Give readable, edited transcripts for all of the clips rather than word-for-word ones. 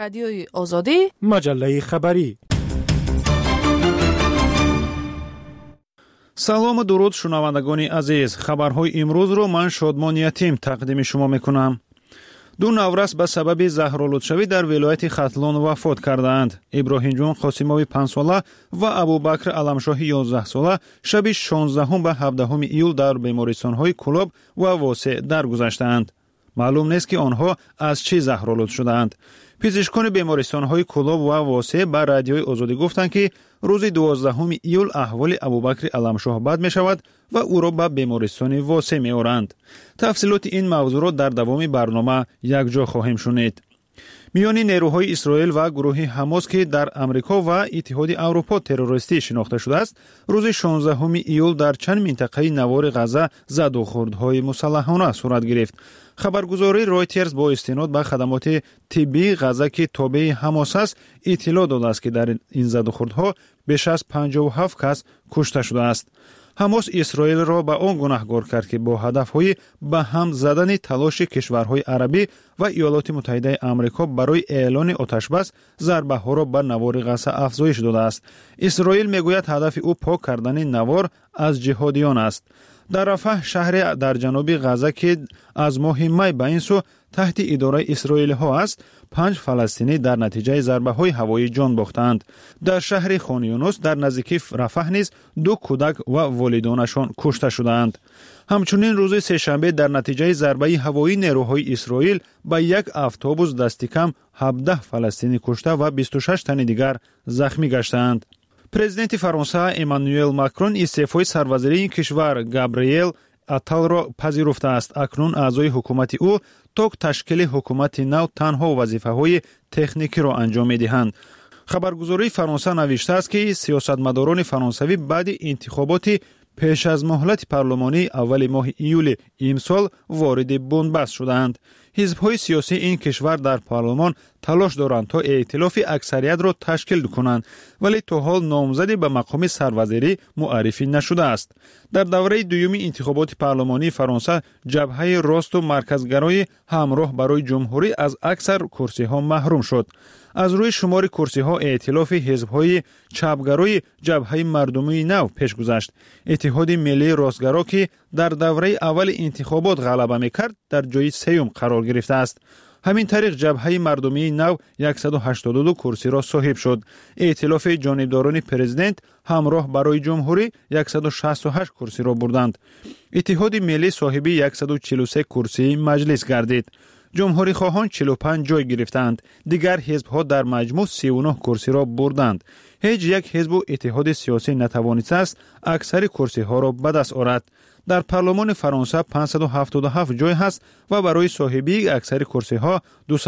رادیوی آزادی، مجله خبری. سلام و درود شنوندگان عزیز. خبرهای امروز رو من شادمان یتیم تقدیم شما میکنم. دو نورس به سبب زهرآلودشوی در ولایت ختلون وفات کردند. ابراهیم جون قاسموی 5 ساله و ابوبکر علمشاهی 11 ساله شب 16 به 17 ایول در بیمارستان‌های کلوب و واسع درگذشتند. معلوم نیست که آنها از چه زهرآلود شدند. پزشکان بیمارستان‌های کلوب و واسع به رادیوی آزادی گفتند که روز 12 ایول احوال ابوبکر علمشاه بد می‌شود و او را به بیمارستان واسع می‌آورند. تفصیلات این موضوع را در دوام برنامه یکجا خواهیم شنید. میان نیروهای اسرائیل و گروه حماس که در امریکا و اتحاد اروپا تروریستی شناخته شده است، روز 16 ایول در چند منطقه نوار غزه زد و خوردهای مسلحانه صورت گرفت. خبرگزاری رویترز با استناد به خدمات طبی غزه که تابع حماس است اطلاع داده است که در این زد و خوردها بیش از 57 کس کشته شده است. حماس اسرائیل را به آن گناهکار کرد که با هدفهای به هم زدن تلاش کشورهای عربی و ایالات متحده آمریکا برای اعلان آتش بس ضربه ها را به نوار غزه افزایش داده است. اسرائیل میگوید هدف او پاک کردن نوار از جهادیان است. در رفح شهر در جنوب غزه که از ماه می به این سو تحت اداره اسرائیل ها است، 5 فلسطینی در نتیجه ضربه های هوایی جان باختند. در شهر خان یونس در نزدیکی رفح نیز 2 کودک و والدانشان کشته شدند. همچنین روز سه‌شنبه در نتیجه ضربه هوایی نیروهای اسرائیل به یک اتوبوس دست کم 17 فلسطینی کشته و 26 تن دیگر زخمی گشتند. پرزیدنت فرانسه امانوئل ماکرون استعفای سروزیری این کشور گابریل اتال را پذیرفته است. اکنون اعضای حکومت او تا تشکیل حکومت نو تنها وظیفه‌های تکنیکی را انجام می‌دهند. خبرگزاری فرانسه نوشته است که سیاستمداران فرانسوی بعد انتخابات پیش از مهلت پارلمانی اول ماه ایول امسال وارد بنبست شدند. حزب‌های سیاسی این کشور در پارلمان تلاش دارند تا ائتلاف اکثریت را تشکیل کنند، ولی تا حال نامزدی به مقام سروزیری معرفی نشده است. در دوره دوم انتخابات پارلمانی فرانسه جبهه راست و مرکزگرای همراه برای جمهوری از اکثر کرسی‌ها محروم شد. از روی شمار کرسی‌ها ائتلاف حزب‌های چپگرای جبهه مردمی نو پیش گذشت. اتحاد ملی راستگرا که در دوره اول انتخابات غلبه می‌کرد در جای سوم قرار گرفته است. همین طریق جبهه مردمی نو 182 کرسی را صاحب شد. ائتلاف جانبداران پرزیدنت همراه برای جمهوری 168 کرسی را بردند. اتحاد ملی صاحب 143 کرسی مجلس گردید. جمهوری خواهان 45 جای گرفتند. دیگر حزب‌ها در مجموع 39 کرسی را بردند. هیچ یک حزب و اتحاد سیاسی نتوانسته است اکثر کرسی‌ها را به دست آورد. در پارلمان فرانسه 577 جای هست و برای صاحبی اکثر کرسی‌ها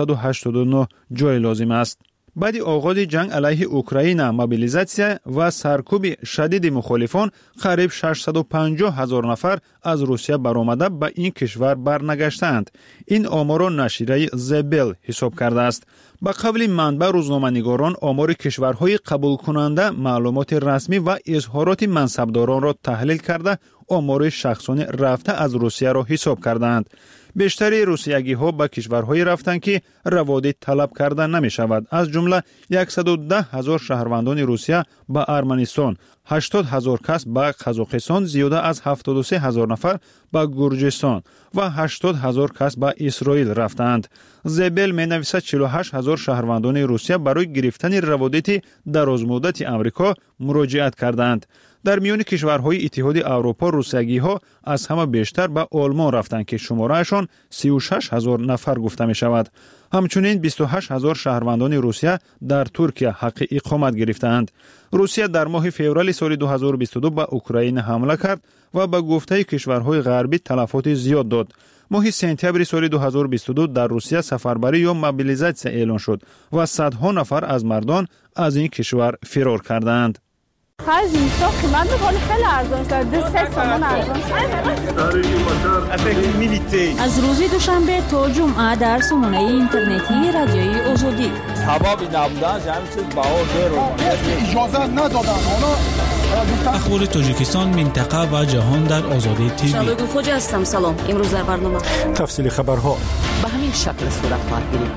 289 جای لازم است. بعد آغاز جنگ علیه اوکراین، موبیلیزاسیون و سرکوب شدید مخالفان، قریب 650,000 نفر از روسیه برآمده به این کشور برنگشتند. این آمار را نشریه زبل حساب کرده است. با قبل منبع روزنامه‌نگاران آمار کشورهای قبول کننده معلومات رسمی و اظهارات منصبداران را تحلیل کرده آمار شخصان رفته از روسیه را حساب کردند. بیشتر روسیگی‌ها به کشورهای رفتند که روادید طلب کرده نمی شود. از جمله 110,000 شهروندان روسیه به ارمنستان، 80,000 کس به قزاقستان، زیاده از 73,000 نفر به گرجستان و 80,000 کس به اسرائیل رفتند. زبل می نویسد 48,000 شهروندان روسیه برای گرفتن روادید درازمدت امریکا مراجعت کردند. در میان کشورهای اتحاد اروپا روسیگی‌ها از همه بیشتر به آلمان رفتند که شمارهشان 36,000 نفر گفته می شود. همچنین 28,000 شهروندان روسیه در ترکیه حق اقامت گرفتند. روسیه در ماه فوریه سال 2022 به اوکراین حمله کرد و به گفته کشورهای غربی تلفات زیاد داد. ماه سپتامبر سال 2022 در روسیه سفربری یا موبیلیزاسیون اعلان شد و صدها نفر از مردان از این کشور فرار کردند. خرج اینستا قیمت ولی خیلی ارزان شده 3 تومان ارزان شده. از روز دوشنبه تا جمعه در سامانه اینترنتی رادیوی آزادی سبب نبودن همین چیز بها اجازه ندادن. اخبار تاجیکستان، منطقه و جهان در آزادی تیوی. شبگو خوجا هستم. سلام. امروز در برنامه تفصیل خبرها به همین شکل صورت خواهد گرفت.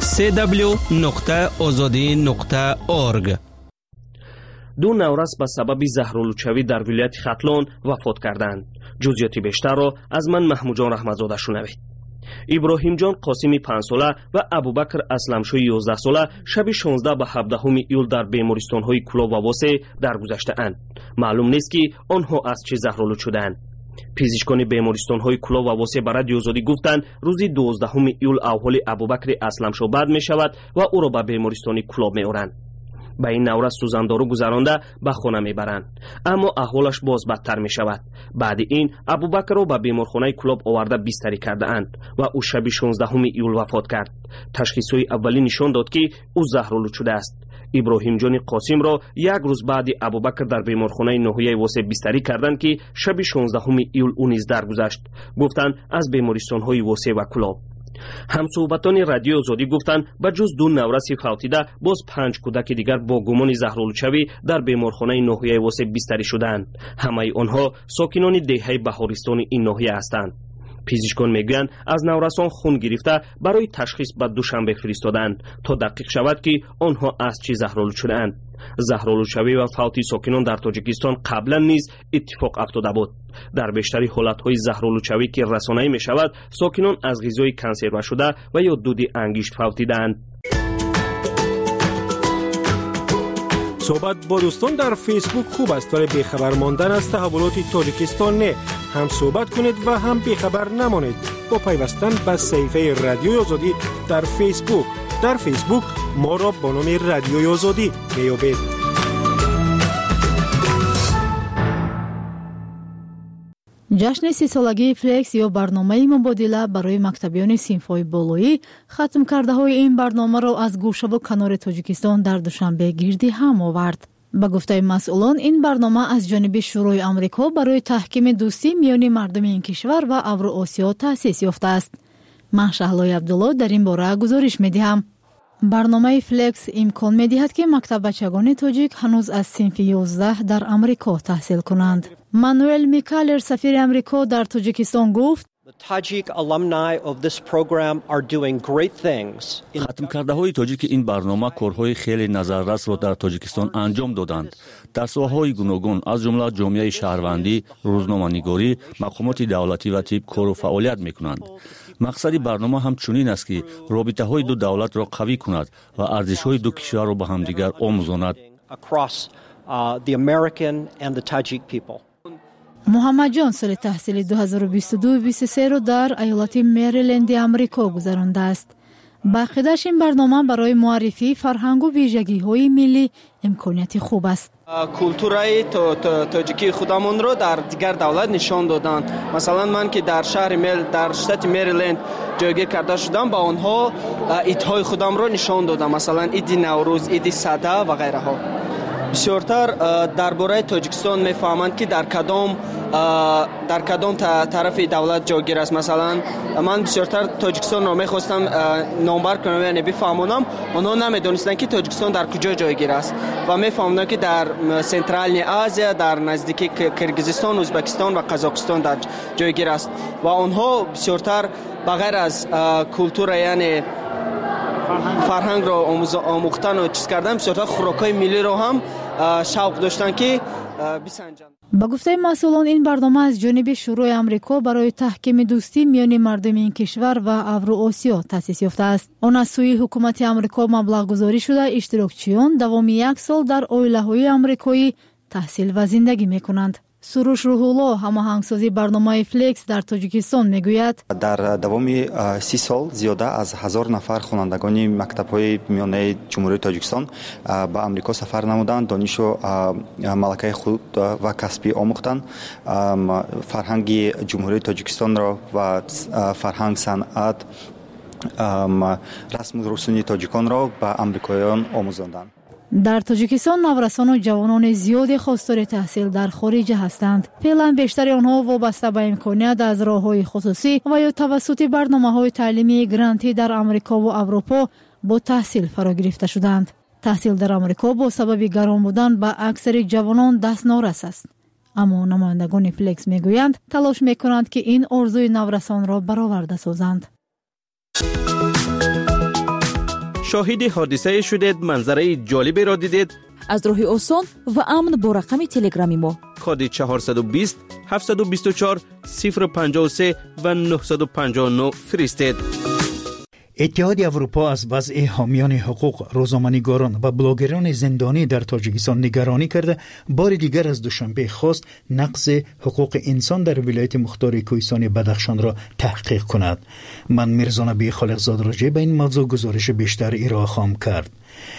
www.azadi.org. دو نورس به سبب زهرالودشوی در ولایت ختلان وفات کردند. جزئیات بیشتر را از من محمود جان رحمتزاده شنوید. ابراهیم جان قاسمی 5 ساله و ابوبکر اسلمشوی 11 ساله شب 16 به 17 ایول در بیمارستان‌های کلاب و واسه درگذشته‌اند. معلوم نیست که آنها از چه زهرآلود شدند. پزشکان بیمارستان‌های کلاب و واسه به رادیو آزادی گفتند روز 12 ایول احوال ابوبکر اسلمشو بد می‌شود و او را به بیمارستان کلاب می‌آورند. به این نورس سوزندارو گذرانده به خانه میبرند، اما احوالش باز بدتر می شود. بعد این ابوبکر را به بیمارخانه کلاب آورده بستری کرده اند و او شب 16 ایول وفات کرد. تشخیص‌های اولی نشان داد که او زهرآلود شده است. ابراهیم جان قاسم را یک روز بعد ابوبکر در بیمارخانه ناحیه واسه بستری کردند که شب 16 ایول او نیز درگذشت. گفتند از بیمارستان‌های واسه و کلاب. همصحبتان رادیو آزادی گفتند به جز دو نورس فوتیده باز 5 کودک دیگر با گمان زهرآلودشوی در بیمارخانه ناحیه واسه بستری شدند. همه آنها ساکنان دهه بهارستان این ناحیه هستند. پزشکان میگویند از نورسان خون گرفته برای تشخیص به دوشنبه فرستادند تا دقیق شود که آنها از چه زهرآلود شده‌اند. زهرآلودشوی و فوتی ساکنان در تاجیکستان قبلا نیز اتفاق افتاده بود. در بیشتری حالت‌های زهرآلودشوی که رسانه‌ای می‌شود، ساکنان از غذای کنسرو شده و یا دود انگشت فوتیدند. صحبت با دوستان در فیسبوک خوب است، ولی بیخبر ماندن از تحولات تاجیکستان نه. هم صحبت کنید و هم بیخبر نمانید با پیوستن به صفحه رادیوی آزادی در فیسبوک. در فیسبوک ما را با نام رادیوی آزادی میابید. جشن 30 سالگی فلکس یا برنامه مبادله برای مکتبیان صنف‌های بالایی ختم کرده های این برنامه را از گوشه و کنار تاجیکستان در دوشنبه گردی هم آورد. به گفته مسئولان این برنامه از جانب شورای آمریکا برای تحکیم دوستی میان مردم این کشور و اوراسیا تأسیس یافته است. من شهلای عبدالله در این باره گزارش می‌دهم. برنامه فلکس امکان می‌دهد که مکتب بچگان تاجیک هنوز از صنف 11 در آمریکا تحصیل کنند. مانوئل میکالر سفیر آمریکا در تاجیکستان گفت ختم کرده های تاجیک این برنامه کارهای خیلی نظررس را در تاجیکستان انجام دادند. در ساحه‌های گوناگون از جمله جامعه شهروندی، روزنامه‌نگاری، مقامات دولتی و طب کار و فعالیت می‌کنند. مقصد برنامه هم چنین است که رابطه‌های دو دولت را قوی کند و ارزش‌های دو کشور را به همدیگر آموزاند. محمد جان سال تحصیل 2022-23 را در ایالت مریلند آمریکا گذرانده است. باقیدش این برنامه برای معرفی فرهنگ و ویژگی‌های ملی امکانیت خوب است. کلتورای تاجیکی خودمون رو در دیگر دولت نشان دادن. مثلا من که در در شتات مریلند جایگیر کرده شدم، با آنها ایدهای خودم رو نشان دادم، مثلا اید نوروز، اید صده و غیره ها. بسیارتر درباره تاجیکستان میفهمند که در کدام طرف دولت جاگیر است. مثلا من بسیارتر تاجیکستان رو میخواستم نامبر کنم یعنی بفهمونم، آنها نمیدونستن که تاجیکستان در کجا جایگیر است و میفهموندن که در سنترال آسیا در نزدیکی کرگیزستان، ازبکستان و قزاقستان در جایگیر است و آنها بسیارتر بغیر از کلتور یعنی فرهنگ را آموختن و چیز کردن، بسیارتر خوراکای ملی را هم شوق داشتن که بسنجند. با گفته مسئولان این برنامه از جانب شورای آمریکا برای تحکیم دوستی میان مردم این کشور و اوراسیا تأسیس یافته است. آن از سوی حکومت آمریکا مبلغ گذاری شده اشتراکچیان دوام 1 سال در عائله‌های آمریکایی تحصیل و زندگی می‌کنند. سروش روح‌الله هماهنگسازی برنامه فلکس در تاجیکستان میگوید در دوام 30 سال زیاده از 1000 نفر خوانندگان مکتب‌های میانه جمهوری تاجیکستان به آمریکا سفر نمودند، دانش و ملکه خود و کسبی آموختند، فرهنگ جمهوری تاجیکستان را و فرهنگ، صنعت، رسم و رسوم تاجیکان را به آمریکاییان آموزاندند. در تاجیکستان نورسان و جوانان زیاد خواستار تحصیل در خارج هستند. فعلا بیشتر آنها وابسته به امکانیت از راه‌های خصوصی و یا توسط برنامه‌های تعلیمی گرانتی در آمریکا و اروپا با تحصیل فرا گرفته شدند. تحصیل در آمریکا با سبب گران بودن به اکثر جوانان دستنارس است. اما نمایندگان فلکس میگویند تلاش میکنند که این آرزوی نورسان را برآورده سازند. شاهد حادثه شدید، منظره جالبی را دیدید؟ از راه آسان و امن با رقم تلگرامی ما کد 420 724 053 و 959 فرستید. اتحاد اروپا از وضع حامیان حقوق، روزنامه‌نگاران و بلاگران زندانی در تاجیکستان نگرانی کرده بار دیگر از دوشنبه خواست نقض حقوق انسان در ولایت مختار کوهستان بدخشان را تحقیق کند. من میرزا نبی خالقزاد راجع به این موضوع گزارش بیشتر ارائه خواهم کرد.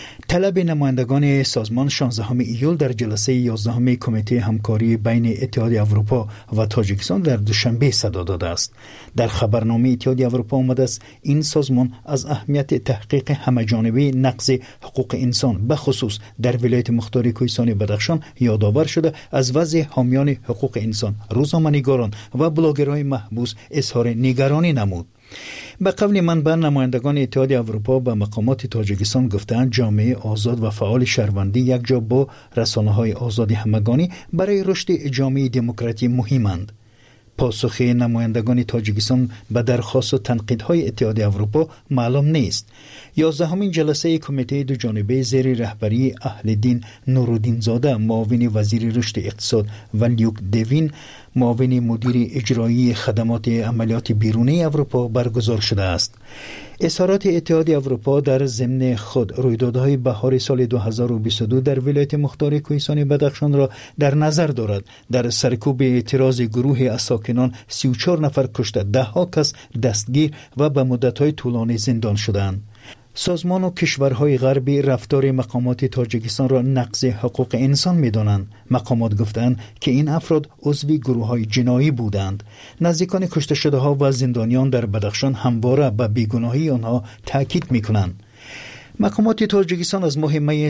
طلب نمایندگان سازمان 16 ایول در جلسه 11 کمیته همکاری بین اتحاد اروپا و تاجیکستان در دوشنبه صدا داده است. در خبرنامه اتحاد اروپا آمده است این سازمان از اهمیت تحقیق همه‌جانبه نقض حقوق انسان به خصوص در ولایت مختار کوهستان بدخشان یادآور شده از وضع حامیان حقوق انسان، روزنامه‌نگاران و بلاگرهای محبوس اظهار نگرانی نمود. به قول منبع نمایندگان اتحاد اروپا به مقامات تاجیکستان گفتند جامعه آزاد و فعال شهروندی یک جا با رسانه‌های آزادی همگانی برای رشد جامعه دموکراتی مهمند. پاسخ نمایندگان تاجیکستان به درخواست و تنقیدهای اتحاد اروپا معلوم نیست. 11مین جلسه کمیته دو جانبه زیر رهبری اهل دین نورالدین زاده، معاون وزیر رشد اقتصاد، و لیوک دوین، معاون مدیر اجرایی خدمات عملیات بیرونی اروپا برگزار شده است. اظهارات اتحاد اروپا در ضمن خود رویدادهای بهار سال 2022 در ولایت مختار کوهستان بدخشان را در نظر دارد. در سرکوب اعتراض گروه ساکنان 34 نفر کشته، 10 کس دستگیر و به مدت‌های طولانی زندان شدند. سازمان و کشورهای غربی رفتار مقامات تاجیکستان را نقض حقوق انسان می‌دانند. مقامات گفتند که این افراد عضو گروه‌های جنایی بودند. نزدیکان کشته شده‌ها و زندانیان در بدخشان همواره به بیگناهی آنها تاکید می‌کنند. مقامات تاجیکستان از ماه می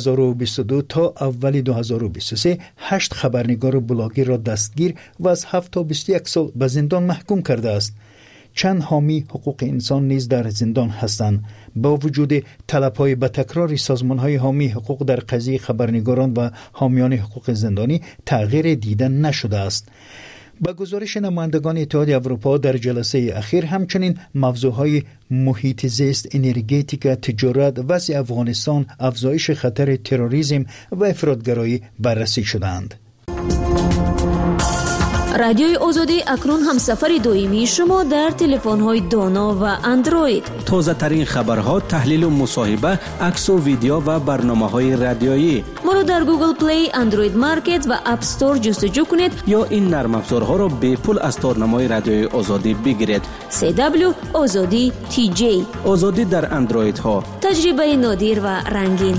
2022 تا اول 2023 8 خبرنگار و بلاگر را دستگیر و از 7 تا 21 سال به زندان محکوم کرده است. چند حامی حقوق انسان نیز در زندان هستند. با وجود طلب‌های به تکرار سازمان‌های حامی حقوق در قضیه خبرنگاران و حامیان حقوق زندانی تغییر دیده نشده است. با گزارش نمایندگان اتحاد اروپا در جلسه اخیر همچنین موضوعهای محیط زیست، انرژتیک، تجارت، وضع افغانستان، افزایش خطر تروریسم و افراطگرایی بررسی شدند. رادیوی آزادی اکنون همسفر دائمی شما در تلفن‌های دانا و اندروید. تازه ترین خبرها، تحلیل و مصاحبه، عکس و ویدیو و برنامه‌های رادیویی. ما را در گوگل پلی، اندروید مارکت و اپ استور جستجو کنید یا این نرم افزارها را به پول از تارنمای رادیوی آزادی بگیرید. CW آزادی TJ. آزادی در اندروید ها. تجربه نادر و رنگین.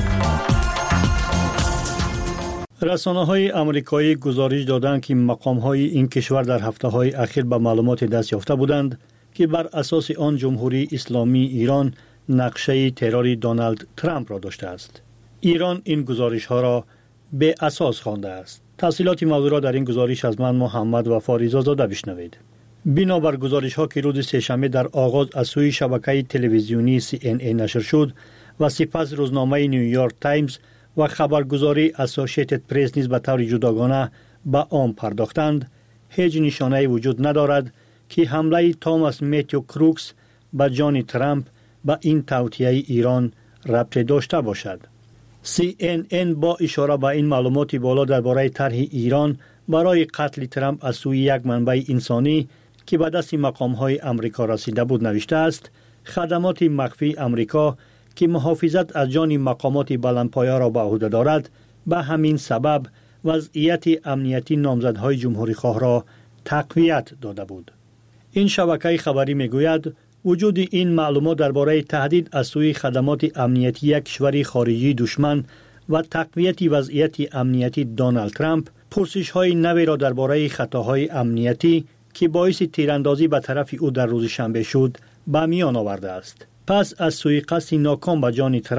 رسانه‌های آمریکایی گزارش دادند که مقام‌های این کشور در هفته‌های اخیر به معلومات دست یافته بودند که بر اساس آن جمهوری اسلامی ایران نقشه تروری دونالد ترامپ را داشته است. ایران این گزارش‌ها را به اساس خوانده است. تفصیلات موضوع را در این گزارش از من محمد وفا رضازاده بشنوید. بنابر گزارش‌ها که روز سه‌شنبه در آغاز از سوی شبکه تلویزیونی CNN نشر شد و سپس روزنامه نیویورک تایمز و خبرگزاری اسوسییتد پرس نیز به طور جداگانه به آن پرداختند، هیچ نشانه‌ای وجود ندارد که حمله توماس متیو کروکس به جان ترامپ به این توطئه ایران ربط داشته باشد. CNN با اشاره به این معلومات بالا درباره طرح ایران برای قتل ترامپ از سوی یک منبع انسانی که به دست مقام‌های آمریکا رسیده بود نوشته است: خدمات مخفی آمریکا که محافظت از جان مقامات بلندپایه را به عهده دارد، به همین سبب وضعیت امنیتی نامزدهای جمهوری خواه را تقویت داده بود. این شبکه خبری میگوید وجود این معلومات درباره تهدید از سوی خدمات امنیتی یک کشور خارجی دشمن و تقویت وضعیت امنیتی دونالد ترامپ پرسش‌های نوی را درباره خطاهای امنیتی که باعث تیراندازی به طرف او در روز شنبه شد به میان آورده است. پس از سوی قصد ناکام به جان ترامپ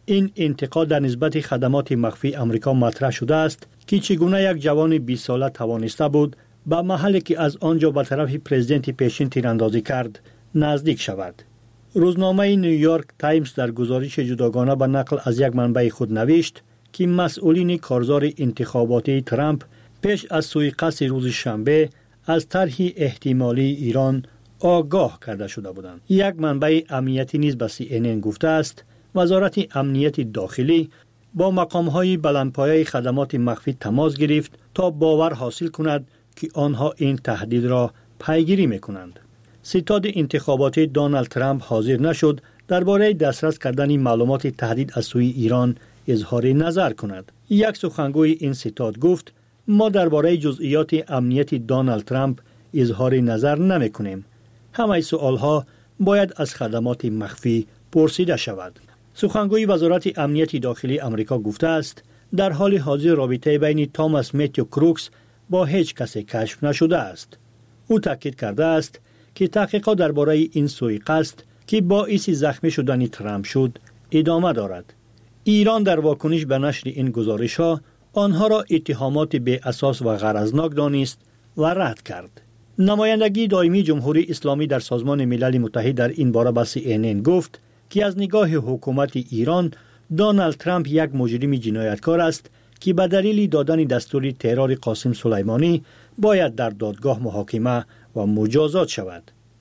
این انتقاد در نسبت خدمات مخفی امریکا مطرح شده است که چگونه یک جوان 20 ساله توانسته بود به محلی که از آنجا به طرف پرزیدنت پیشین تیراندازی کرد نزدیک شود. روزنامه نیویورک تایمز در گزارش جداگانه به نقل از یک منبع خود نوشت که مسئولین کارزار انتخاباتی ترامپ پیش از سوءقصد روز شنبه از طرح احتمالی ایران آگاه کرده شده بودند. یک منبع امنیتی نیز به CNN گفته است وزارت امنیت داخلی با مقام‌های بلندپایه خدمات مخفی تماس گرفت تا باور حاصل کند که آنها این تهدید را پیگیری می‌کنند. ستاد انتخاباتی دونالد ترامپ حاضر نشد درباره دسترس کردن معلومات تهدید از سوی ایران اظهار نظر کند. یک سخنگوی این ستاد گفت ما درباره جزئیات امنیت دونالد ترامپ اظهار نظر نمی‌کنیم. همه سوالها باید از خدمات مخفی پرسیده شود. سخنگوی وزارت امنیت داخلی امریکا گفته است در حال حاضر رابطه بین توماس متیو کروکس با هیچ کسی کشف نشده است. او تاکید کرده است که تحقیقات درباره این سوءقصد که باعث زخمی شدن ترامپ شد ادامه دارد. ایران در واکنش به نشر این گزارش‌ها آنها را اتهامات بی اساس و غرضناک دانست و رد کرد. نمایندگی دائمی جمهوری اسلامی در سازمان ملل متحد در این باره به CNN گفت که از نگاه حکومت ایران دونالد ترامپ یک مجرم جنایتکار است که به دلیل دادن دستور ترور قاسم سلیمانی باید در دادگاه محاکمه و مجازات شود.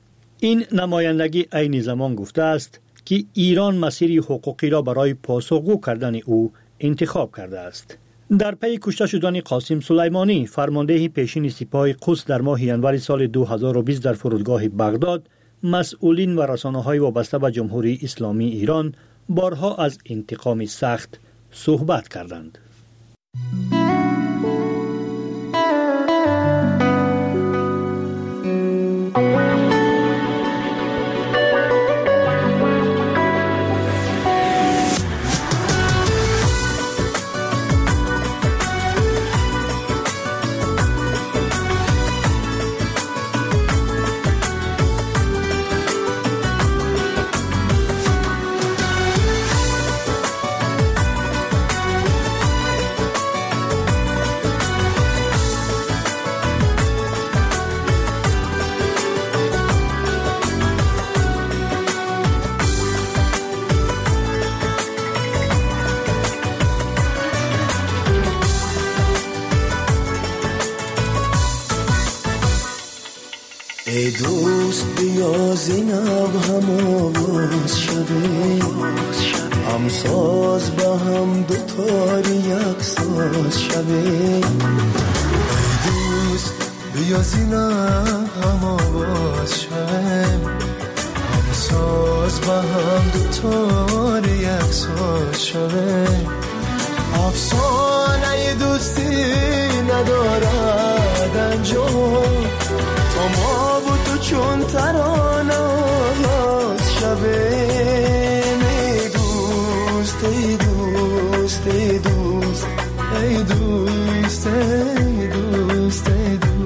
این نمایندگی عین زمان گفته است که ایران مسیر حقوقی را برای پاسخگو کردن او انتخاب کرده است. در پی کشته شدن قاسم سلیمانی فرمانده پیشین سپاه قدس در ماه ژانویه سال 2020 در فرودگاه بغداد مسئولین و رسانه‌های وابسته به جمهوری اسلامی ایران بارها از انتقام سخت صحبت کردند. ای دوست بیا زینب هم آواز شده هم ساز با هم دوتاری یک ساز شده. ای دوست بیا زینب هم آواز شده هم ساز با هم دوتاری یک ساز شده. افسانه دوستی ندارد انجام تو ما و تو چون ترانه آغاز شبه. ای دوست ای دوست ای دوست ای دوست ای دوست ای دوست.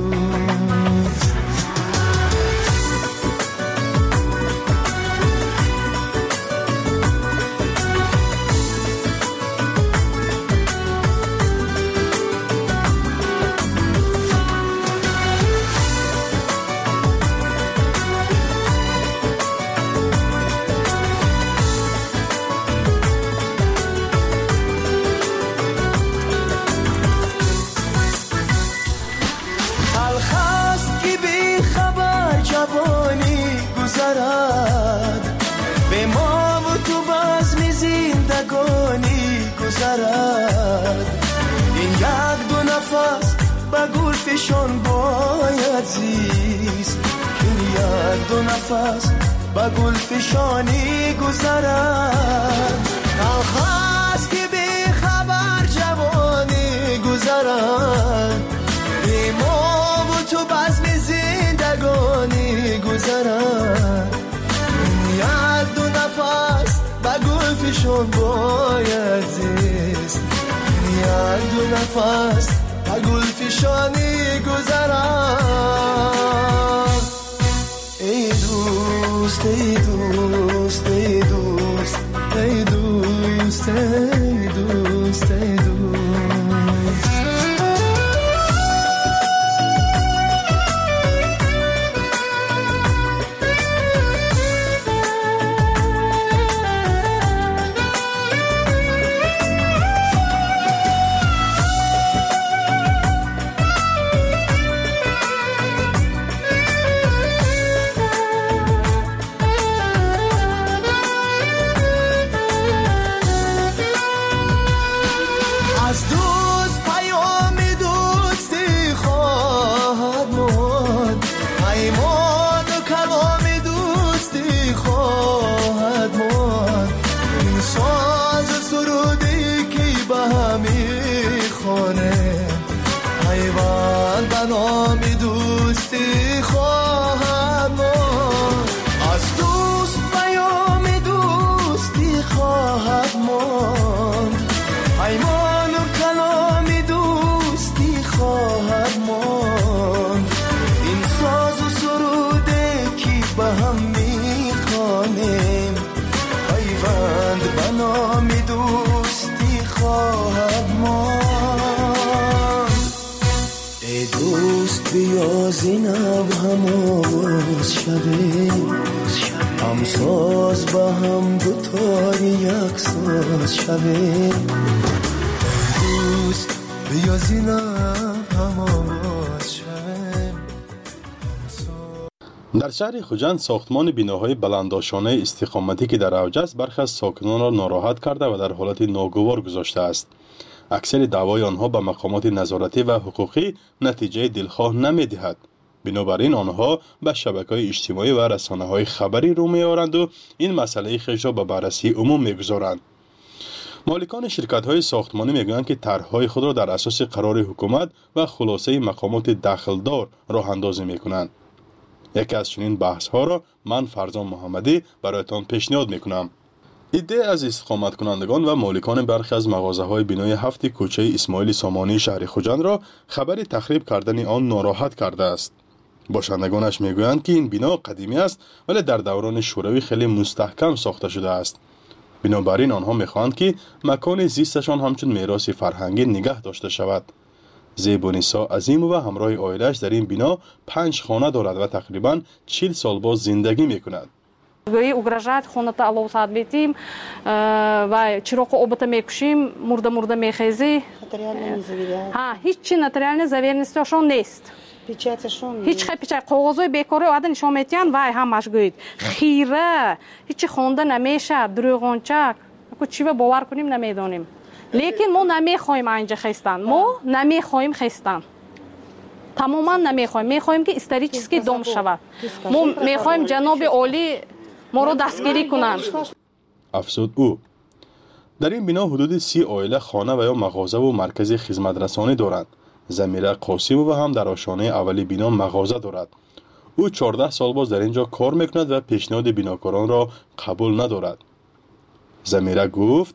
به ما و تو بزم زندگانی گذرد. این یک دو نفس به گل فشان باید زیست. این یک دو نفس به گل فشانی گذرد. نخواست که بی خبر جوانی گذرد. به ما و تو بزم زندگانی گذرد. یک دو نفس به گل فشان باید زیست. یک دو نفس به گل فشانی گذرد. ای دوست ای دوست ای دوست ای دوست ای دوست ای دوست. زینب هم آواز شده هم ساز با هم دوتای یک ساز شده دوست بیا زینب هم آواز شده. در شهر خوجند ساختمان بیناهای بلندآشانه استقامتی که در اوج است برخی از ساکنان را ناراحت کرده و در حالت ناگوار گذاشته است. اکثر دعوای آنها به مقامات نظارتی و حقوقی نتیجه دلخواه نمی‌دهد. بنابراین آنها به شبکه‌های اجتماعی و رسانه‌های خبری رو می‌آورند و این مسئله خیش را به بررسی عموم می‌گذارند. مالکان شرکت‌های ساختمانی می‌گویند که طرح‌های خود را در اساس قرار حکومت و خلاصه مقامات دخلدار راه اندازی می‌کنند. یکی از چنین بحث‌ها را من فرزان محمدی برایتان پیشنهاد می‌کنم. ایده از استقامت کنندگان و مالکان برخی از مغازه‌های بینای 7 کوچه اسماعیل سامانی شهر خوجند را خبر تخریب کردن آن ناراحت کرده است. باشندگانش میگویند که این بنا قدیمی است ولی در دوران شوروی خیلی مستحکم ساخته شده است. بنابراین آنها میخواهند که مکان زیستشان همچون میراث فرهنگی نگه داشته شود. زیبونیسا عظیم و همراه عائله‌اش در این بنا 5 خانه دارد و تقریباً 40 سال باز زندگی میکند. گویی угрожает خونتا аллоҳ сад бетим ва чироқи обата мекушим мурда мехези ҳа ҳичи нотариальный заверенностиашон нест ҳич печат қоғозои бекори ода нишон метиҳанд вай ҳамаш гӯед хира ҳичи хонда намешад дурӯғончак чива бовар кунем намедонем лекин мо намехоҳем анҷа хестан мо намехоҳем хестан тамоман намехоҳем мехоҳем ки исторически дом шавад мо мехоҳем ҷаноби олӣ моро дастгирӣ кунанд. افزود او در این بنا حدود 30 عائله خانه و یا مغازه و مرکز خدمترسانی دارند. زمیره قاسم و هم در آشانه اولی بنا مغازه دارد. او 14 سال باز در اینجا کار میکند و پیشنهاد بناکاران را قبول ندارد. زمیره گفت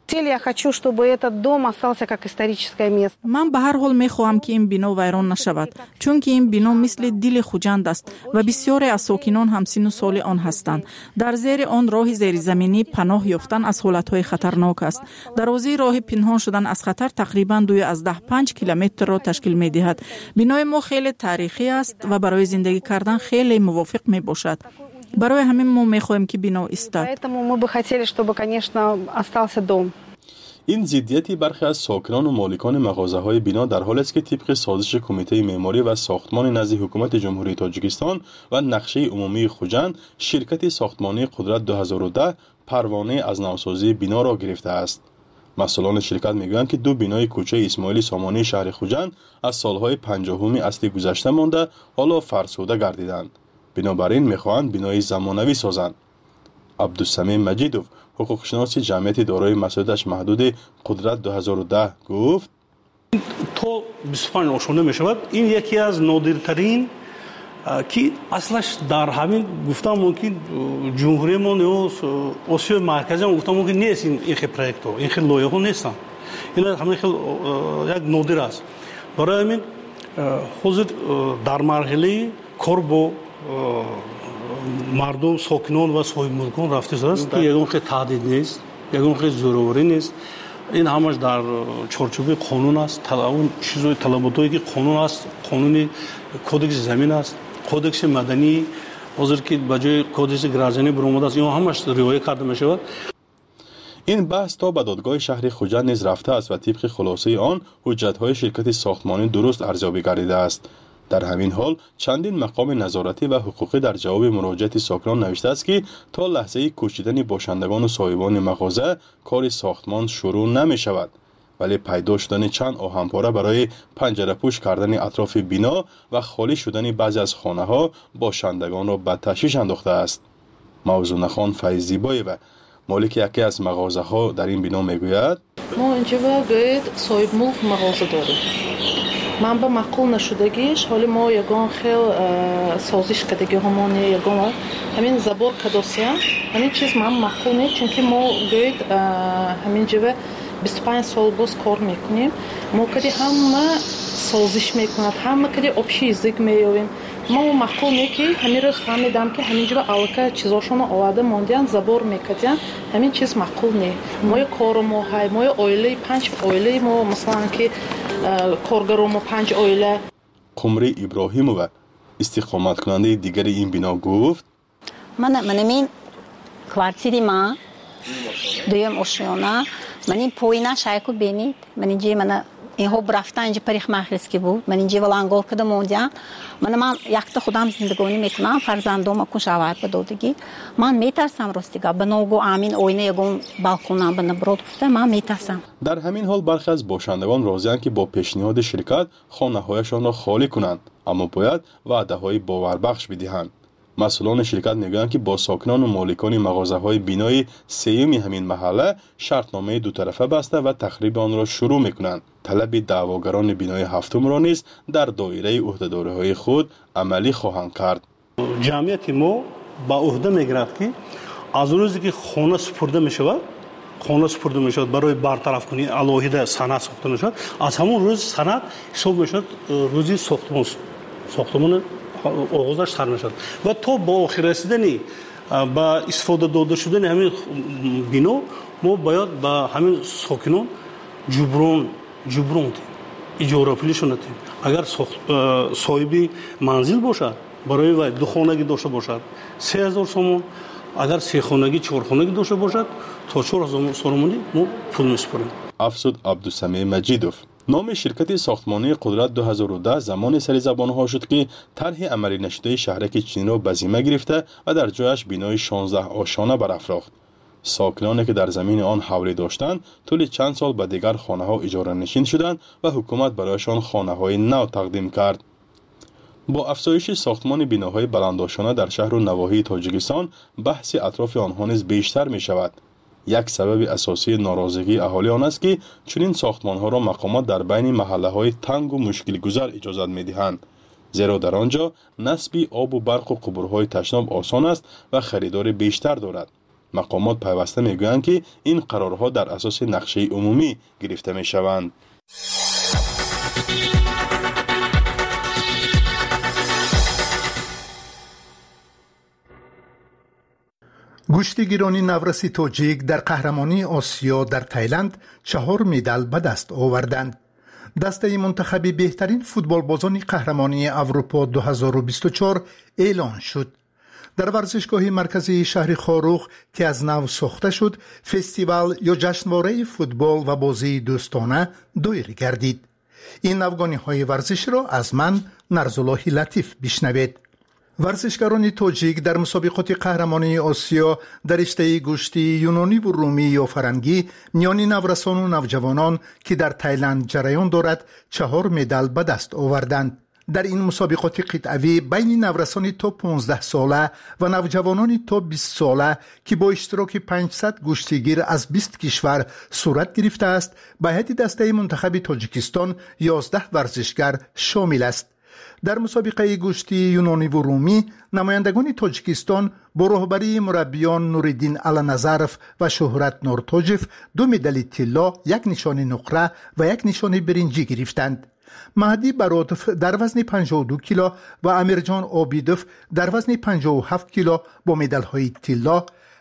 من به هر حال میخواهم که این بنا ویران نشود چون که این بنا مثل دل خوجند است و بسیاری از ساکنان همسن و سال آن هستند. در زیر آن راه زیرزمینی پناه یافتن از حالتهای خطرناک است. درازی راه پنهان شدن از خطر تقریبا 2-5 کیلومتر را تشکیل میدهد. بنای ما خیلی تاریخی است و برای زندگی کردن خیلی موافق می باشد. برای همین ما میخواهیم که بنا ایستد. این ضدیتی برخی از ساکنان و مالکان مغازه‌های بنا در حالی است که طبق سازش کمیته معماری و ساختمان نزد حکومت جمهوری تاجیکستان و نقشه عمومی خوجند شرکت ساختمانی قدرت 2010 پروانه از نوسازی بنا را گرفته است. مسئولان شرکت میگویند که 2 بنای کوچه اسماعیل سامانی شهر خوجند از سالهای 50 اصلی گذشته مانده حالا فرسوده گردیدند. بنابراین میخواهند بنای زمانوی سازند. عبدالسمیم مجیدوف حقوقشناس جمعیت دارای مسئولیتش محدود قدرت 2010 گفت تو 25 آشانه می شود. این یکی از نادرترین که اصلش در همین گفتم ممکن جمهوری ما یا آسیای مرکزی هم گفتم ممکن نیست این خیلی پروژه ها این خیلی لایه ها نیستن. این همین خیلی یک نادر است. برای همین حاضر در مرحله کار با مردم ساکنان و صاحب ملکان رفته است که یگان خیلی تهدید نیست ягон хел зӯроварӣ нест. ин ҳамаш дар чорчӯби қонун аст. Он чизои талаботое ки қонун аст, қонуни кодекси замин аст, кодекси маданӣ ҳозир ки ба ҷои кодекси гражданӣ биромадааст, ин ҳамаш риоя карда мешавад. ин баҳс то ба додгоҳи шаҳри хуҷанд низ рафтааст ва тибқи хулосаи он ҳуҷҷатҳои ширкати сохтмонӣ дуруст арзёбӣ гардидааст. дар ҳамин ҳол чандин мақоми назоратӣ ва ҳуқуқӣ дар ҷавоби муроҷиати сокинон навиштааст ки то лаҳзаи кӯчидани бошандагону соҳибони мағоза кори сохтмон шурӯъ намешавад, вале пайдо шудани чанд оҳанпора барои панҷарапӯш кардани атрофи бино ва холӣ шудани баъзе аз хонаҳо бошандагонро ба ташвиш андохтааст. мавзунахон Файззибоева, молики яке аз мағозаҳо дар ин бино мегӯяд: мо инҷо гӯед соҳибмулк мағоза дорем. ман ба маъқул нашудагиш ҳоли мо ягон хел созиш кардагиҳомон ягон ҳамин забор кадосиям ҳамин чиз ман маъқул не, чунки мо гӯед ҳамин ҷава 25 сол боз кор мекунем. мо кади ҳама созиш мекунад, ҳама кади обши язик меёвем. мо маъқул не ки ҳамин рӯз фаҳмидам ки ҳамин ҷава аллака чизошоно оварда мондиян забор мекатиян. ҳамин чиз маъқул не. мои кору мо ҳай мои оилаи 5 оилаи мо масалан ки коргаро мо 5 оила. Қумри Иброҳимова, истиқоматкунандаи дигари ин бино гуфт: манамин квартири ма дуюм ошёна манин поина шайку бенид манинҷи мана инҳо рафтан инҷа парихмахриски буд манинҷи валангол када мондиан ман якта худам зиндагонӣ мекунам фарзандома кун шавар ба додагӣ ман метарсам ростига ба ногу амин оина ягон балконам ба наброд гуфта ман метарсам. дар ҳамин ҳол бархе аз бошандагон розиянд ки бо пешниҳоди ширкат хонаҳояшонро холӣ кунанд, аммо бояд ваъдаҳои боварбахш бидиҳанд. масъулони ширкат мегӯянд ки бо сокинону моликони мағозаҳои бинои сеюми ҳамин маҳалла шартномаи дутарафа баста ва тахриби онро шурӯъ мекунанд. талаби даъвогарони бинои ҳафтумро низ дар доираи ӯҳдадориҳои худ амалӣ хоҳанд кард. ҷамъияти мо ба ӯҳда мегирад ки аз рӯзе ки хона супурда мешавад барои бартарафкунӣ алоҳида санад сохта мешавад, аз ҳамон рӯз санад ҳисоб мешавад рӯзи сохтмон оғозаш сар мешавад ва то ба охир расидани ба истифода дода шудани ҳамин бино мо бояд ба ҳамин сокинон ҷуброн иҷорапулишон натем. агар соҳиби манзил бошад барои вай духонагӣ дошта бошад 3000 сомон, агар сехонагӣ 4хонагӣ дошта бошад то 4000 сомонӣ мо пул месупорем. афсуд Абдусамеъ Маҷидов, номи ширкати сохтмонии Қудрат 2010 замони сари забонҳо шуд ки тарҳи амалинашудаи шаҳраки Чиниро ба зимма гирифта ва дар ҷояш бинои 16 ошона барафрохт. сокиноне ки дар замини он ҳавлӣ доштанд тӯли чанд сол ба дигар хонаҳо иҷоранишин шуданд ва ҳукумат барояшон хонаҳои нав тақдим кард. бо афзоиши сохтмони биноҳои баландошона дар шаҳру навоҳии Тоҷикистон баҳси атрофи онҳо низ бештар мешавад. як сабаби асосии норозигии аҳолӣ он аст ки чунин сохтмонҳоро мақомот дар байни маҳаллаҳои тангу мушкилгузар иҷозат медиҳанд, зеро дар он ҷо насби обу барқу қубурҳои ташноб осон аст ва харидори бештар дорад. мақомот пайваста мегӯянд ки ин қарорҳо дар асоси нақшаи умумӣ гирифта мешаванд. گوشت گیرانی نورس توجیک در قهرمانی آسیا در تایلند 4 مدال به دست آوردند. دسته منتخب بهترین فوتبال بازان قهرمانی اروپا 2024 اعلان شد. در ورزشگاه مرکزی شهر خاروخ که از نو ساخته شد، فستیوال یا جشنواره فوتبال و بازی دوستانه دایر گردید. این افغانی‌های ورزش را از من نرزالله لطیف بشنوید. ورزشکاران توجیک در مسابقات قهرمانی آسیا در رشته گوشتی یونانی و رومی یا فرنگی میان نورسان و نوجوانان که در تایلند جریان دارد 4 مدال به دست آوردند. در این مسابقات قطعوی بین نورسان تا 15 ساله و نوجوانان تا 20 ساله که با اشتراک 500 گوشتیگیر از 20 کشور صورت گرفته است، به هیئت دسته منتخب تاجیکستان 11 ورزشکار شامل است. در مسابقه گوشتی یونانی و رومی نمایندگان تاجیکستان با رهبری مربیان نوریدین علنظرف و شهرت نورتوجف 2 مدال طلا، 1 نشان نقره و 1 نشان برنجی گرفتند. مهدی براتف در وزن 52 کیلو و امیرجان عابیدوف در وزن 57 کیلو با مدال‌های طلا،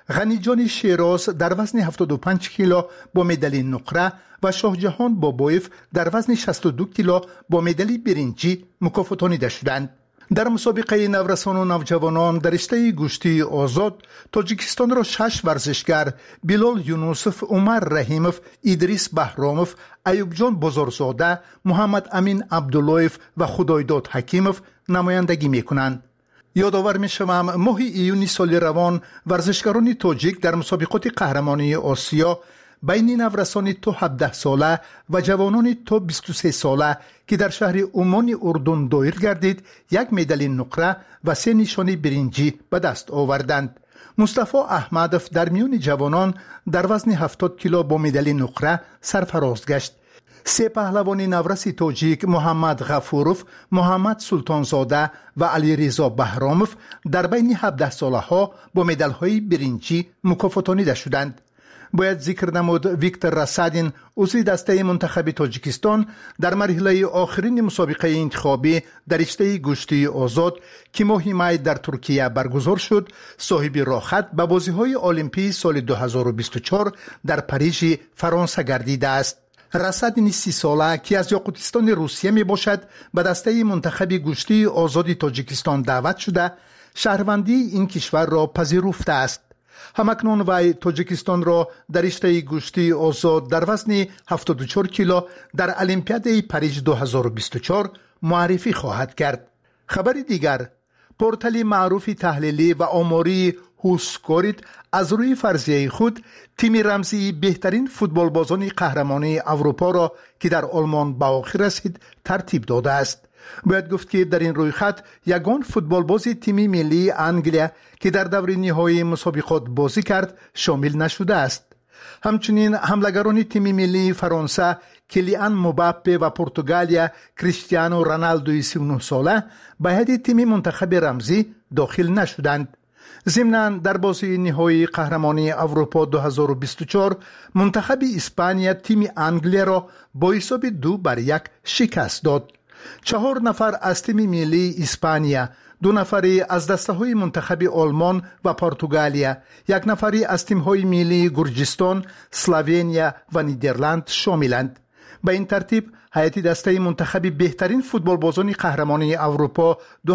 غنیجان شیراز در وزن 75 کیلو با مدال نقره و شاهجهان بابایف در وزن 62 کیلو با مدال برنجی مکافاتانیده شدند. در مسابقه نورسان و نوجوانان در رشته گوشتی آزاد تاجیکستان را 6 ورزشگر بلال یونوسف، عمر رحیموف، ادریس بهراموف، ایوب جان بزرگزاده، محمد امین عبداللهیف و خدایداد حکیموف نمایندگی میکنند. یادآور میشوم ماه ایونی سال روان ورزشکاران تاجیک در مسابقات قهرمانی آسیا بین نورسان تا 17 ساله و جوانان تا 23 ساله که در شهر عمان اردن دایر گردید 1 مدال نقره و 3 نشان برنجی به دست آوردند. مصطفی احمدوف در میان جوانان در وزن 70 کیلو با مدال نقره سرفراز گشت. 3 پهلوان نورس تاجیک محمد غفوروف، محمد سلطانزاده و علیرضا بهراموف در بین 17 ساله ها با مدال های برنجی مکافاتانیده شدند. باید ذکر نمود ویکتور راسادین عضو دسته منتخب تاجیکستان در مرحله آخرین مسابقه انتخابی در رشته گوشتی آزاد که ماه می در ترکیه برگزار شد صاحب راهخط به بازی‌های المپی سال 2024 در پاریژ فرانسه گردیده است. راسادین 30 ساله که از یاقوتستان روسیه می باشد به دسته منتخب گوشتی آزاد تاجیکستان دعوت شده شهروندی این کشور را پذیرفته است. همکنون وی تاجیکستان را در رشته گوشتی آزاد در وزن 74 کیلو در المپیاد پاریژ 2024 معرفی خواهد کرد. خبر دیگر، پورتال معروف تحلیلی و آماری هوسکوریت از روی فرضیه خود تیم رمزی بهترین فوتبالبازان قهرمانی اروپا را که در آلمان به آخر رسید ترتیب داده است. باید گفت که در این رویخط یگان فوتبالباز تیم ملی انگلیا که در دور نهایی مسابقات بازی کرد شامل نشده است. همچنین حملگران تیم ملی فرانسه کلیان مباپه و پرتغالیا کریستیانو رونالدو 39 ساله به هیئت تیم منتخب رمزی داخل نشدند. ضمناً در بازی نهایی قهرمانی اروپا 2024 منتخب اسپانیا تیم انگلیا را با حساب 2-1 شکست داد. 4 نفر از تیم ملی اسپانیا، 2 نفری از دسته‌های منتخب آلمان و پرتغالیا، 1 نفری از تیم‌های ملی گرجستان، اسلوونیا و نیدرلند شاملند. به این ترتیب هیئت دسته منتخب بهترین فوتبالبازان قهرمانی اروپا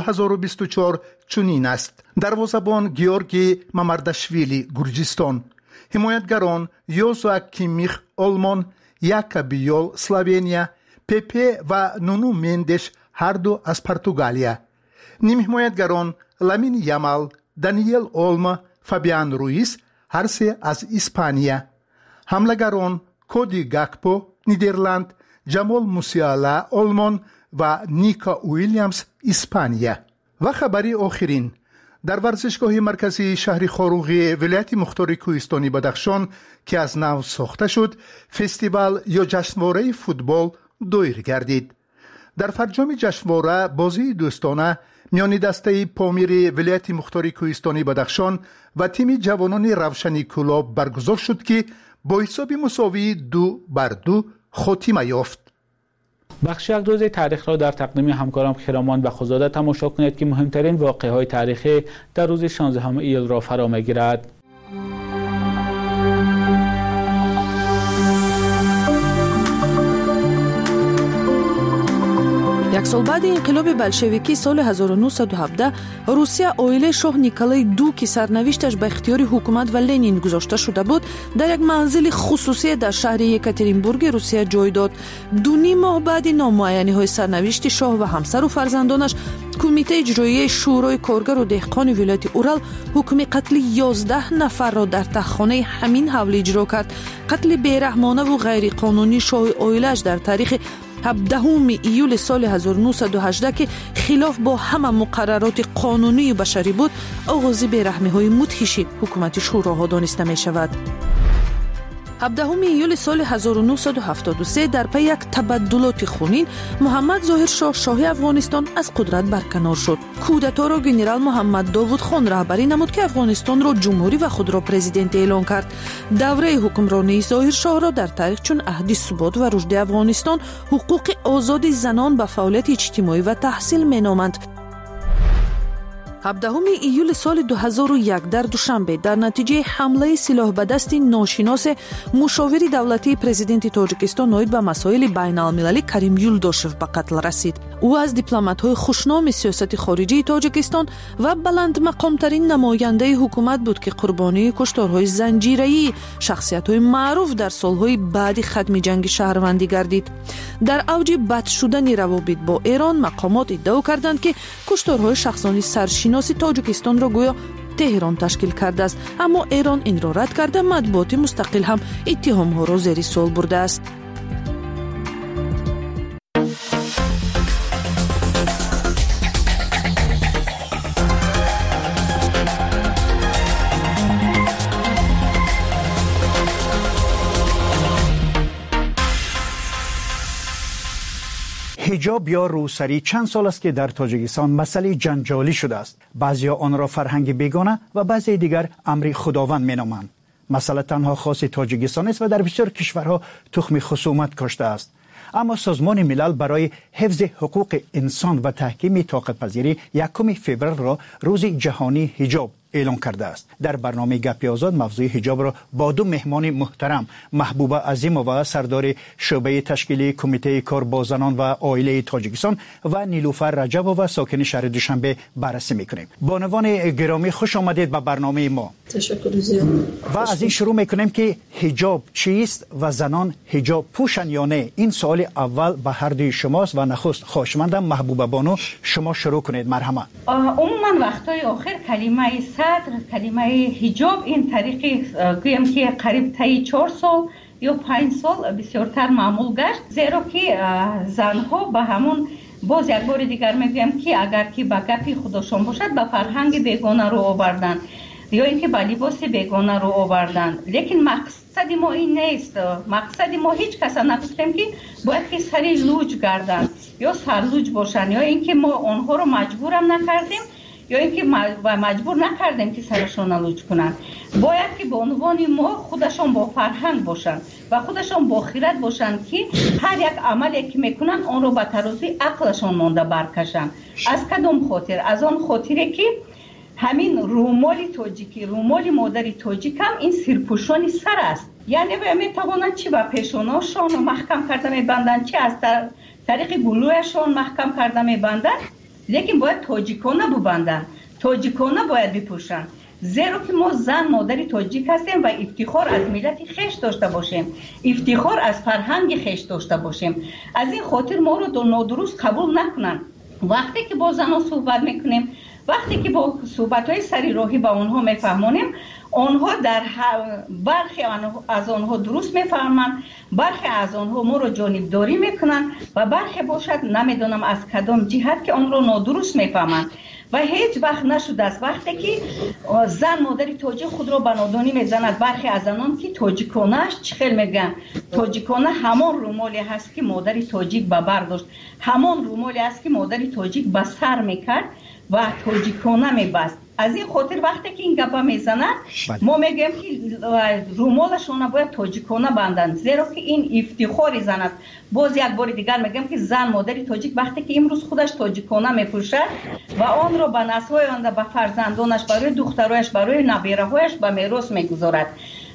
2024 چنین است: دروازه‌بان گیورگی مامرداشویلی گرجستان، حمایتگران یوزوا کیمیخ آلمان، یاکابیول اسلوونیا، پپه و نونو مندش هر دو از پرتغالیا، نیم حمایتگران لامین یامال، دانیل اولما، فابیان رویس هر سه از اسپانیا، حملگران کودی گاکپو نیدرلند، جمال موسیالا آلمان و نیکا ویلیامز اسپانیا. و خبری آخرین، در ورزشگاه مرکزی شهر خاروغی ولایت مختار کوهستانی بدخشان که از نو ساخته شد فستیوال یا جشنواره فوتبال دایر گردید. در فرجام جشنواره بازی دوستانه میان دسته پامیر ولایت مختار کوهستانی بدخشان و تیم جوانان روشنی کلاب برگزار شد که با حساب مساوی 2-2 خاتمه یافت. بخش یک روز تاریخ را در تقدیم همکارم خیرامان بخوزاده تماشا کنید که مهمترین واقعه‌های تاریخی در روز 16 ایل را فرا می‌گیرد. یک سال بعد انقلاب بلشویکی سال 1917 روسیه اویل شاه نیکولای دو که سرنوشتش به اختیار حکومت و لنین گذاشته شده بود در یک منزل خصوصی در شهر یکاترینبورگ روسیه جای داد. 2.5 ماه بعد نامعینی‌های سرنوشت شاه و همسر و فرزندانش کمیته اجرایی شورای کارگر و دهقان ولایت اورال حکم قتل 11 نفر را در تخانه همین حول اجرا کرد. قتل بیرحمانه و غیر قانونی شاه اویلش در تاریخ 17 ایول سال 1918 که خلاف با همه مقررات قانونی و بشری بود آغاز بیرحمی‌های مدهش حکومت شوراها دانسته می شود. 17 ایول سال 1973 در پی یک تبدلات خونین محمد ظاهر شاه شاه افغانستان از قدرت برکنار شد. کودتا را گنرال محمد داوود خان رهبری نمود که افغانستان را جمهوری و خود را پرزیدنت اعلان کرد. دوره حکمرانی ظاهر شاه را در تاریخ چون عهد ثبات و رشد افغانستان، حقوق آزاد زنان به فعالیت اجتماعی و تحصیل مینامند. 17 ایول سال 2001 در دوشنبه در نتیجه حمله سلاح به دست ناشناس مشاور دولتی پرزیدنت تاجیکستان نائب به مسائل بین المللی کریم یولداشف به قتل رسید. او از دیپلمات‌های خوشنام سیاست خارجی تاجیکستان و بلند مقام‌ترین نماینده حکومت بود که قربانی کشتارهای زنجیره‌ای شخصیت‌های معروف در سال‌های بعد ختم جنگ شهروندی گردید. در اوج بد شدن روابط با ایران مقامات ادعا کردند که کشتارهای شخصانی سرشناس تاجیکستان را گویا تهران تشکیل کرده است، اما ایران این را رد کرده مطبوعات مستقل هم اتهام‌ها را زیر سوال برده است. حجاب یا روسری چند سال است که در تاجیکستان مسئله جنجالی شده است. بعضیا آن را فرهنگ بیگانه و بعضی دیگر امر خداوند مینامند. مسئله تنها خاص تاجیکستان است و در بسیار کشورها تخم خصومت کاشته است. اما سازمان ملل برای حفظ حقوق انسان و تحکیم طاقت پذیری 1 فوریه را روز جهانی حجاب اعلام کرده است. در برنامه گپی آزاد موضوع حجاب را با دو مهمان محترم محبوبه عظیمووا سردار شعبه تشکیلی کمیته کار با زنان و عائله تاجیکستان و نیلوفر رجبووا ساکن شهر دوشنبه بررسی میکنیم. بانوان گرامی خوش آمدید به برنامه ما. تشکر زیاد. و از این شروع میکنیم که حجاب چیست و زنان حجاب پوشن یا نه؟ این سوال اول به هر دوی شماست و نخست خواهشمندم محبوبه بانو شما شروع کنید. مرحبا. عموما وقتای آخر کلمه حجاب این طریقی گویم که قریب تا 4 سال یا 5 سال بسیارتر معمول گشت، زیرا که زنها به همون باز یک بار دیگر میگویم که اگر که به گپی خودشان باشد به فرهنگ بیگانه رو آوردن یا اینکه به لباس بیگانه رو آوردن. لیکن مقصد ما این نیست. مقصد ما هیچ کس نگفتیم که باید که سری لوج گردن یا سرلوج باشن یا اینکه ما آنها رو مجبورم نکردیم یا اینکه مجبور نکردیم که سرشون لوج کنن. باید که به عنوان ما خودشون با فرهنگ باشن و خودشون با خیرت باشن که هر یک عملی که میکنن آن رو به ترازوی عقلشون مانده برکشن. از کدام خاطر؟ از آن خاطره که همین رومال تاجیکی، رومال مادری تاجیک هم این سرپوشانی سر است. یعنی میتوانند چی به پیشاناشون محکم کرده میبندن، چی از طریق گلویشون محکم کرده میبندن، لیکن باید تاجیکانه ببندن، تاجیکانه باید بپوشن. زیرا که ما زن مادری تاجیک هستیم و افتخار از ملت خیش داشته باشیم، افتخار از فرهنگ خیش داشته باشیم. از این خاطر ما رو نادرست قبول نکنن. وقتی که با زنها صحبت میکنیم، وقتی که با صحبت‌های سری راهی با آنها میفهمونیم، آنها در برخی از آنها درست میفهمند، برخی از آنها ما رو جانبداری میکنن و برخی باشد نمیدونم از کدام جهت که آن رو نادرست میفهمند. و هیچ وقت نشده است وقتی که زن مادری تاجیک خود را به نادانی میزند. برخی از آنان که تاجیکانه‌اش چخیل میگن، تاجیکانه همان رومالی هست که مادری تاجیک به بر داشت، همان رومالی است که مادری تاجیک به سر میکرد و تاجیکانه میبست. از این خاطر وقتی که این گپا میزنن ما میگیم که رومالشون باید تاجیکانه بندن، زیرا که این افتخاری زن است. باز یک بار دیگر میگم که زن مادری تاجیک وقتی که امروز خودش تاجیکانه میپوشد و آن را به نسل‌های آینده به فرزندانش، برای دخترایش، برای نبیره‌هایش به میراث میگذارد.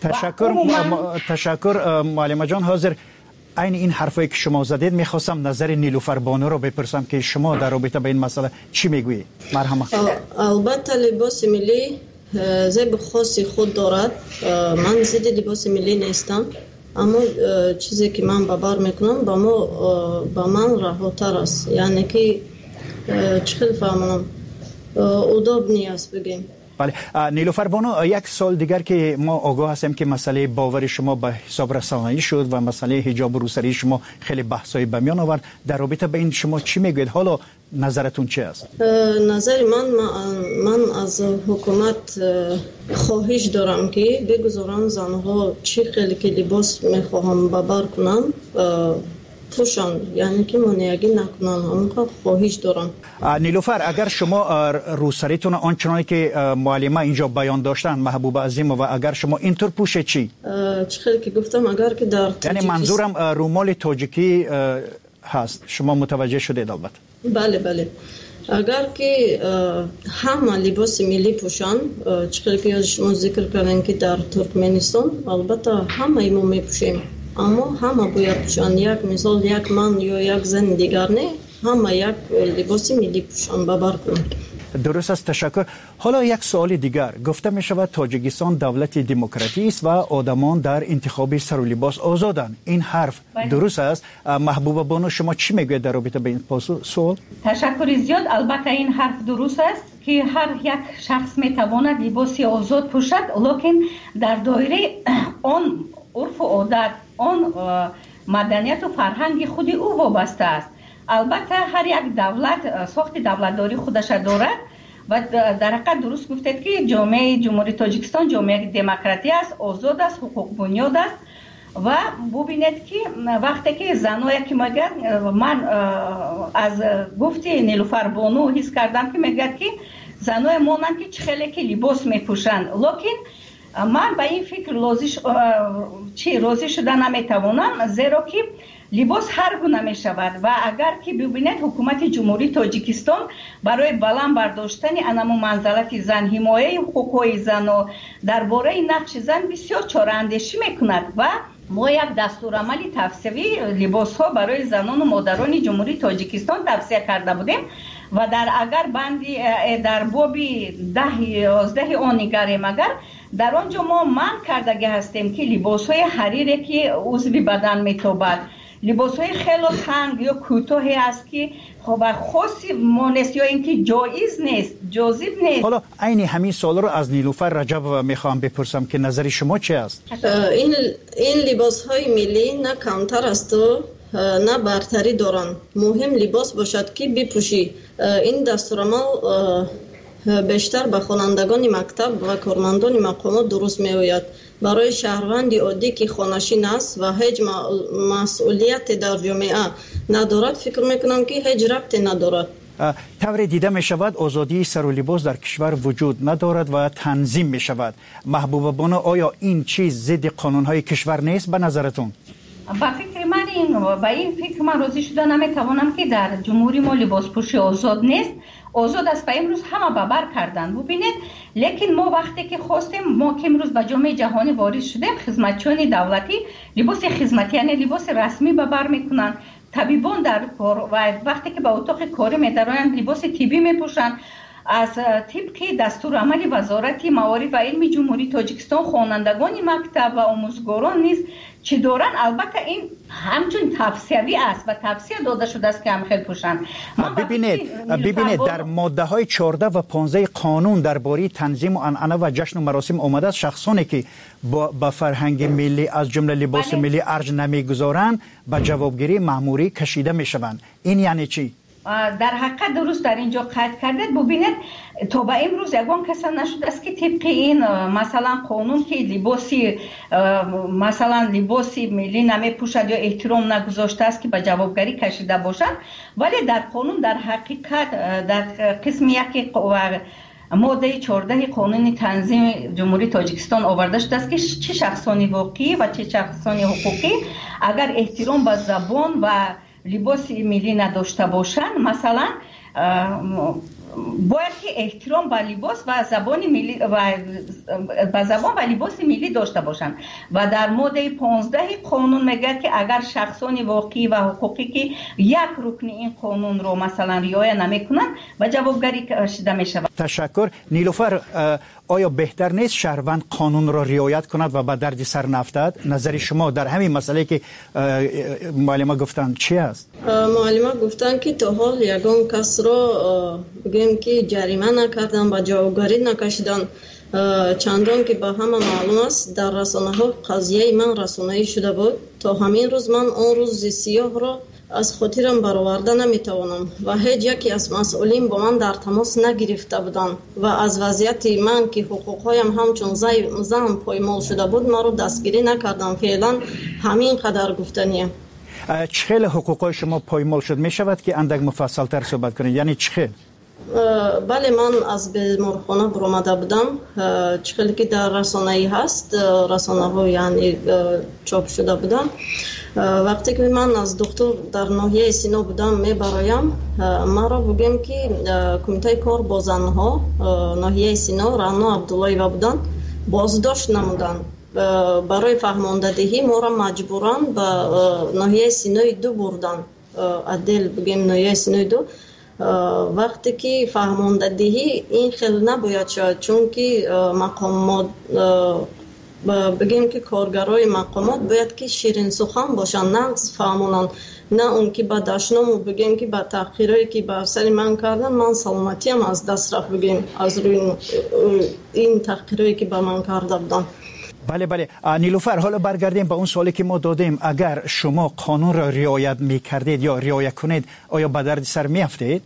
تشکر معلمه جان. حاضر این حرفایی که شما زدید میخواستم نظر نیلوفر بانو رو بپرسم که شما در رابطه با این مسئله چی میگویید؟ مرحبا. البته لباس ملی زیب خاصی خود دارد. من ضد لباس ملی نیستم، اما چیزی که من ببر میکنم با من رهاتر است. یعنی که چخیل فهمونم اداب نیست بگیم. بله نیلوفر بانو، یک سال دیگر که ما آگاه هستیم که مسئله باور شما به حساب رسانه‌ای شد و مسئله حجاب و روسری شما خیلی بحث‌های به میان آورد. در رابطه به این شما چی میگوید؟ حالا نظرتون چی است؟ نظر من از حکومت خواهش دارم که بگذارن زنها چی خیلی که لباس میخواهم ببر کنم پوشان، یعنی که منیگی نکنن. همون خواهش دارم. نیلوفر، اگر شما روسریتون آنچنانی که معلمه اینجا بیان داشتن محبوبه عظیمووا، اگر شما اینطور پوشه چی؟ خیلی که گفتم اگر که در یعنی منظورم رومال تاجیکی هست. شما متوجه شدید البته؟ بله. اگر که همه لباس ملی پوشن، چقدر که شما ذکر کردن که در ترکمنستان البته همه ما میپوشیم، اما همه باید پوشن. یک مثال یک من یا یک زن دیگر نه، همه یک لباس ملی پوشن باور کنید. درست است، تشکر. حالا یک سوال دیگر، گفته می شود تاجیکستان دولت دموکراتی است و آدمان در انتخاب سر و لباس آزادند. این حرف درست است؟ محبوبه بانو شما چی میگوید در رابطه با این سوال؟ تشکر زیاد. البته این حرف درست است که هر یک شخص میتواند لباس آزاد پوشد، لکن در دایره آن عرف و عادت، آن مدنیت و فرهنگ خود او وابسته است. البته هر یک دولت ساخت دولتداری خودش دارد و در حقیقت درست گفتید که جامعه جمهوری تاجیکستان جامعه دموکراتی است، آزاد است، حقوق بنیاد است و ببینید که وقتی که زنایی که میگن، من از گفت نیلوفر بانو حس کردم که میگه که زنای مانند که چخیلی که لباس میپوشند، لکن من به این فکر راضی شده نمیتوانم، زیرا که لباس هر گونه می شود و اگر که ببینید حکومت جمهوری تاجیکستان برای بلند برداشتن انمو منزلت زن، حمایه حقوق زن و درباره نقش زن بسیار چاره اندیشی میکند و ما یک دستورالعمل توصیوی لباس ها برای زنان و مادران جمهوری تاجیکستان توصیه کرده بودیم و در اگر بندی در بابی 10-11 آن نگریم، اگر در آنجا ما من کردگی هستیم که لباس های حریری که عضو بدن میتابد، لباس های خیلی تنگ یا کوتاهی است که خب خاصی مانست یا اینکه جایز نیست، جاذب نیست. حالا عین همین سوال رو از نیلوفر رجب میخوام بپرسم که نظر شما چی است؟ این لباس های ملی نه کمتر است و نه برتری دارن. مهم لباس باشد که بپوشی. این دستورالعمل بیشتر به خوانندگان مکتب و کارمندان مقامات درست می آید. برای شهروند عادی که خانشین است و هیچ مسئولیت در جامعه ندارد، فکر میکنم که هیچ ربطی ندارد. طور دیده می شود آزادی سر و لباس در کشور وجود ندارد و تنظیم می شود. محبوبه بانو، آیا این چیز ضد قانونهای کشور نیست به نظرتون؟ با فکر من این فکر من راضی شده نمیتوانم که در جمهوری ما لباس پوشی آزاد نیست. آزاد است و امروز همه باور کردن. ببینید، لیکن ما وقتی که خواستیم، ما که امروز به جامعه جهانی وارد شدیم، خدمتچیان دولتی لباس خدمتی یعنی لباس رسمی باور میکنن، طبیبان در کار و وقتی که به اتاق کاری میدارن لباس طبی میپوشن. از طبق دستورالعمل وزارت موارد و علم جمهوری تاجیکستان خوانندگان مکتب و آموزگاران نیز چه دارن، البته این همچون توصیوی است و توصیه داده شده است که هم خیلی پوشن. ببینید در ماده های 14 و 15 قانون درباره تنظیم و عنعنه و جشن و مراسم آمده است شخصانی که با فرهنگ ملی از جمله لباس ملی ارج نمیگذارند به جوابگیری مأموری کشیده میشوند. این یعنی چی؟ در حقیقت درست در اینجا قید کردید. ببینید تا به امروز یگان کسی نشده است که طبق این مثلا قانون که لباسی ملی نمی پوشد یا احترام نگذاشته است که به جوابگری کشیده باشد، ولی در قانون در حقیقت در قسم یک ماده 14 قانون تنظیم جمهوری تاجیکستان آورده شده است که چه شخصانی واقعی و چه شخصانی حقوقی اگر احترام به زبان و لباس ملی نداشته باشند، مثلا باید که احترام به لباس و زبان ملی و زبان و لباس ملی داشته باشند و در ماده 15 قانون میگه که اگر شخصان واقعی و حقوقی که یک رکن این قانون رو مثلا رعایت نمیکنند و جوابگری کشیده میشود. تشکر. نیلوفر، آیا بهتر نیست شهروند قانون را رعایت کند و به درد سر نفتد؟ نظر شما در همین مسئله که معلمه گفتند چی است؟ معلمه گفتند که تا حال یگان کس را بگیم که جریمه نکردن و جوابگری نکشیدن، چندان که به همه معلوم است در رسانه ها قضیه من رسانه‌ای شده بود. تا همین روز من آن روز سیاه را از خاطرم برآورده نمیتوانم و هیچ یکی از مسئولین با من در تماس نگرفته بودند و از وضعیت من که حقوقهایم همچون زن پایمال شده بود ما رو دستگیری نکردم. فعلا همین قدر گفتنیه. چخیل حقوقهای شما پایمال شد؟ می شود که اندک مفصل تر صحبت کنید؟ یعنی چخیل؟ بله، من از بیمارخانه برآمده بودم. چخیلی که در رسانه‌ای هست، رسانه ها یعنی چاپ شده بودم. وقتی که من از دکتر در ناحیه سینا بودم میبرایم ما را بگیم که کمیته کار با زنها ناحیه سینا رانا عبداللهیوا بودن بازداشت نمودن برای فهماندهی ما را مجبوران به ناحیه سینای 2 بردن عدل بگیم ناحیه سینای 2 وقتی که فهماندهی این خیلی نباید شد چون که مقامات بگیم که کارگرای مقامات باید که شیرین سخن باشن نه فهمونن نه اون که با دشنامو بگیم که با تحقیرایی که با سر من کردن من سلامتیم از دست رفت بگیم از روی این تحقیرایی که با من کرده بودن. بله نیلوفر حالا برگردیم به اون سوالی که ما دادیم اگر شما قانون را رعایت میکردید یا رعایت کنید آیا به درد سر میافتید؟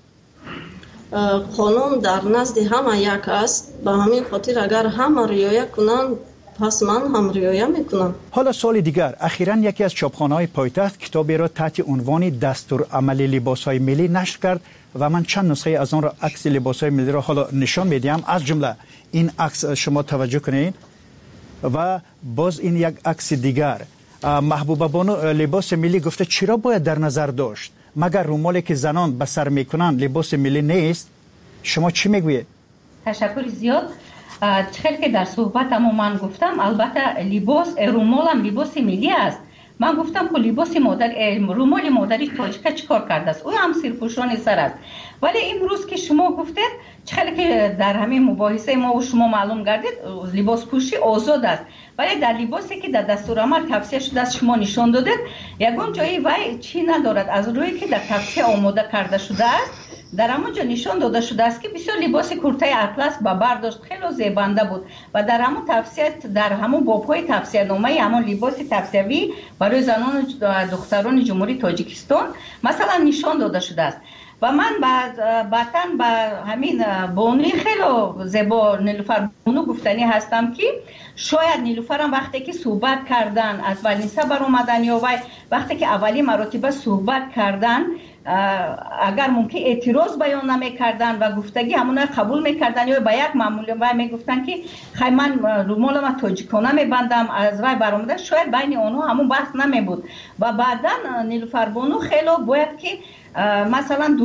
قانون در نزد همه یک است به همین خاطر اگر همه رعایت کنند پس من هم رعایت میکنم. حالا سوال دیگر اخیراً یکی از چاپخانه‌های پایتخت کتابی را تحت عنوان دستور عمل لباس‌های ملی نشر کرد و من چند نسخه از آن را عکس لباس‌های ملی را حالا نشان میدم از جمله این عکس شما توجه کنید و باز این یک عکس دیگر محبوبه بانو لباس ملی گفته چرا باید در نظر داشت مگر رومالی که زنان به سر میکنن لباس ملی نیست؟ شما چی میگویید؟ تشکر زیاد. چخیل که در صحبتمو من گفتم البته لباس رومالم لباس ملی است. من گفتم که لباس رومال مادری تاجیکا چیکار کرده است؟ او هم سرپوشان سر است. ولی امروز که شما گفتید چخیل که در همین مباحثه ما و شما معلوم گردید لباس پوشی آزاد است ولی در لباسی که در دستورالعمل توصیه شده است شما نشان دادید یگان جایی وای چی ندارد از روی که در توصیه آماده کرده شده است در همونجا نشان داده شده است که بسیار لباس کرته اطلس با برداشت خیلی زیبنده بود و در همون توصیه در همون بابهای توصیه نامه همون لباس توصیوی برای زنان و دختران جمهوری تاجیکستان مثلا نشان داده شده است و من بعداً با همین بانوی خیلی زیبا نیلوفر بانو گفتنی هستم که شاید نیلوفر هم وقتی که صحبت کردن از ولنسه بر اومدن یا وقتی که اولی مراتبه صحبت کردن اگر ممکن اعتراض بیان نمیکردن و گفتگی همون قبول میکردن یا با یک معمول و میگفتن که خیلی من رومال ما تاجیکانه میبندم از وای برآمده شاید بین اونها همون بحث نمیبود و بعدا نیلوفر بانو خیلی باید که مثلا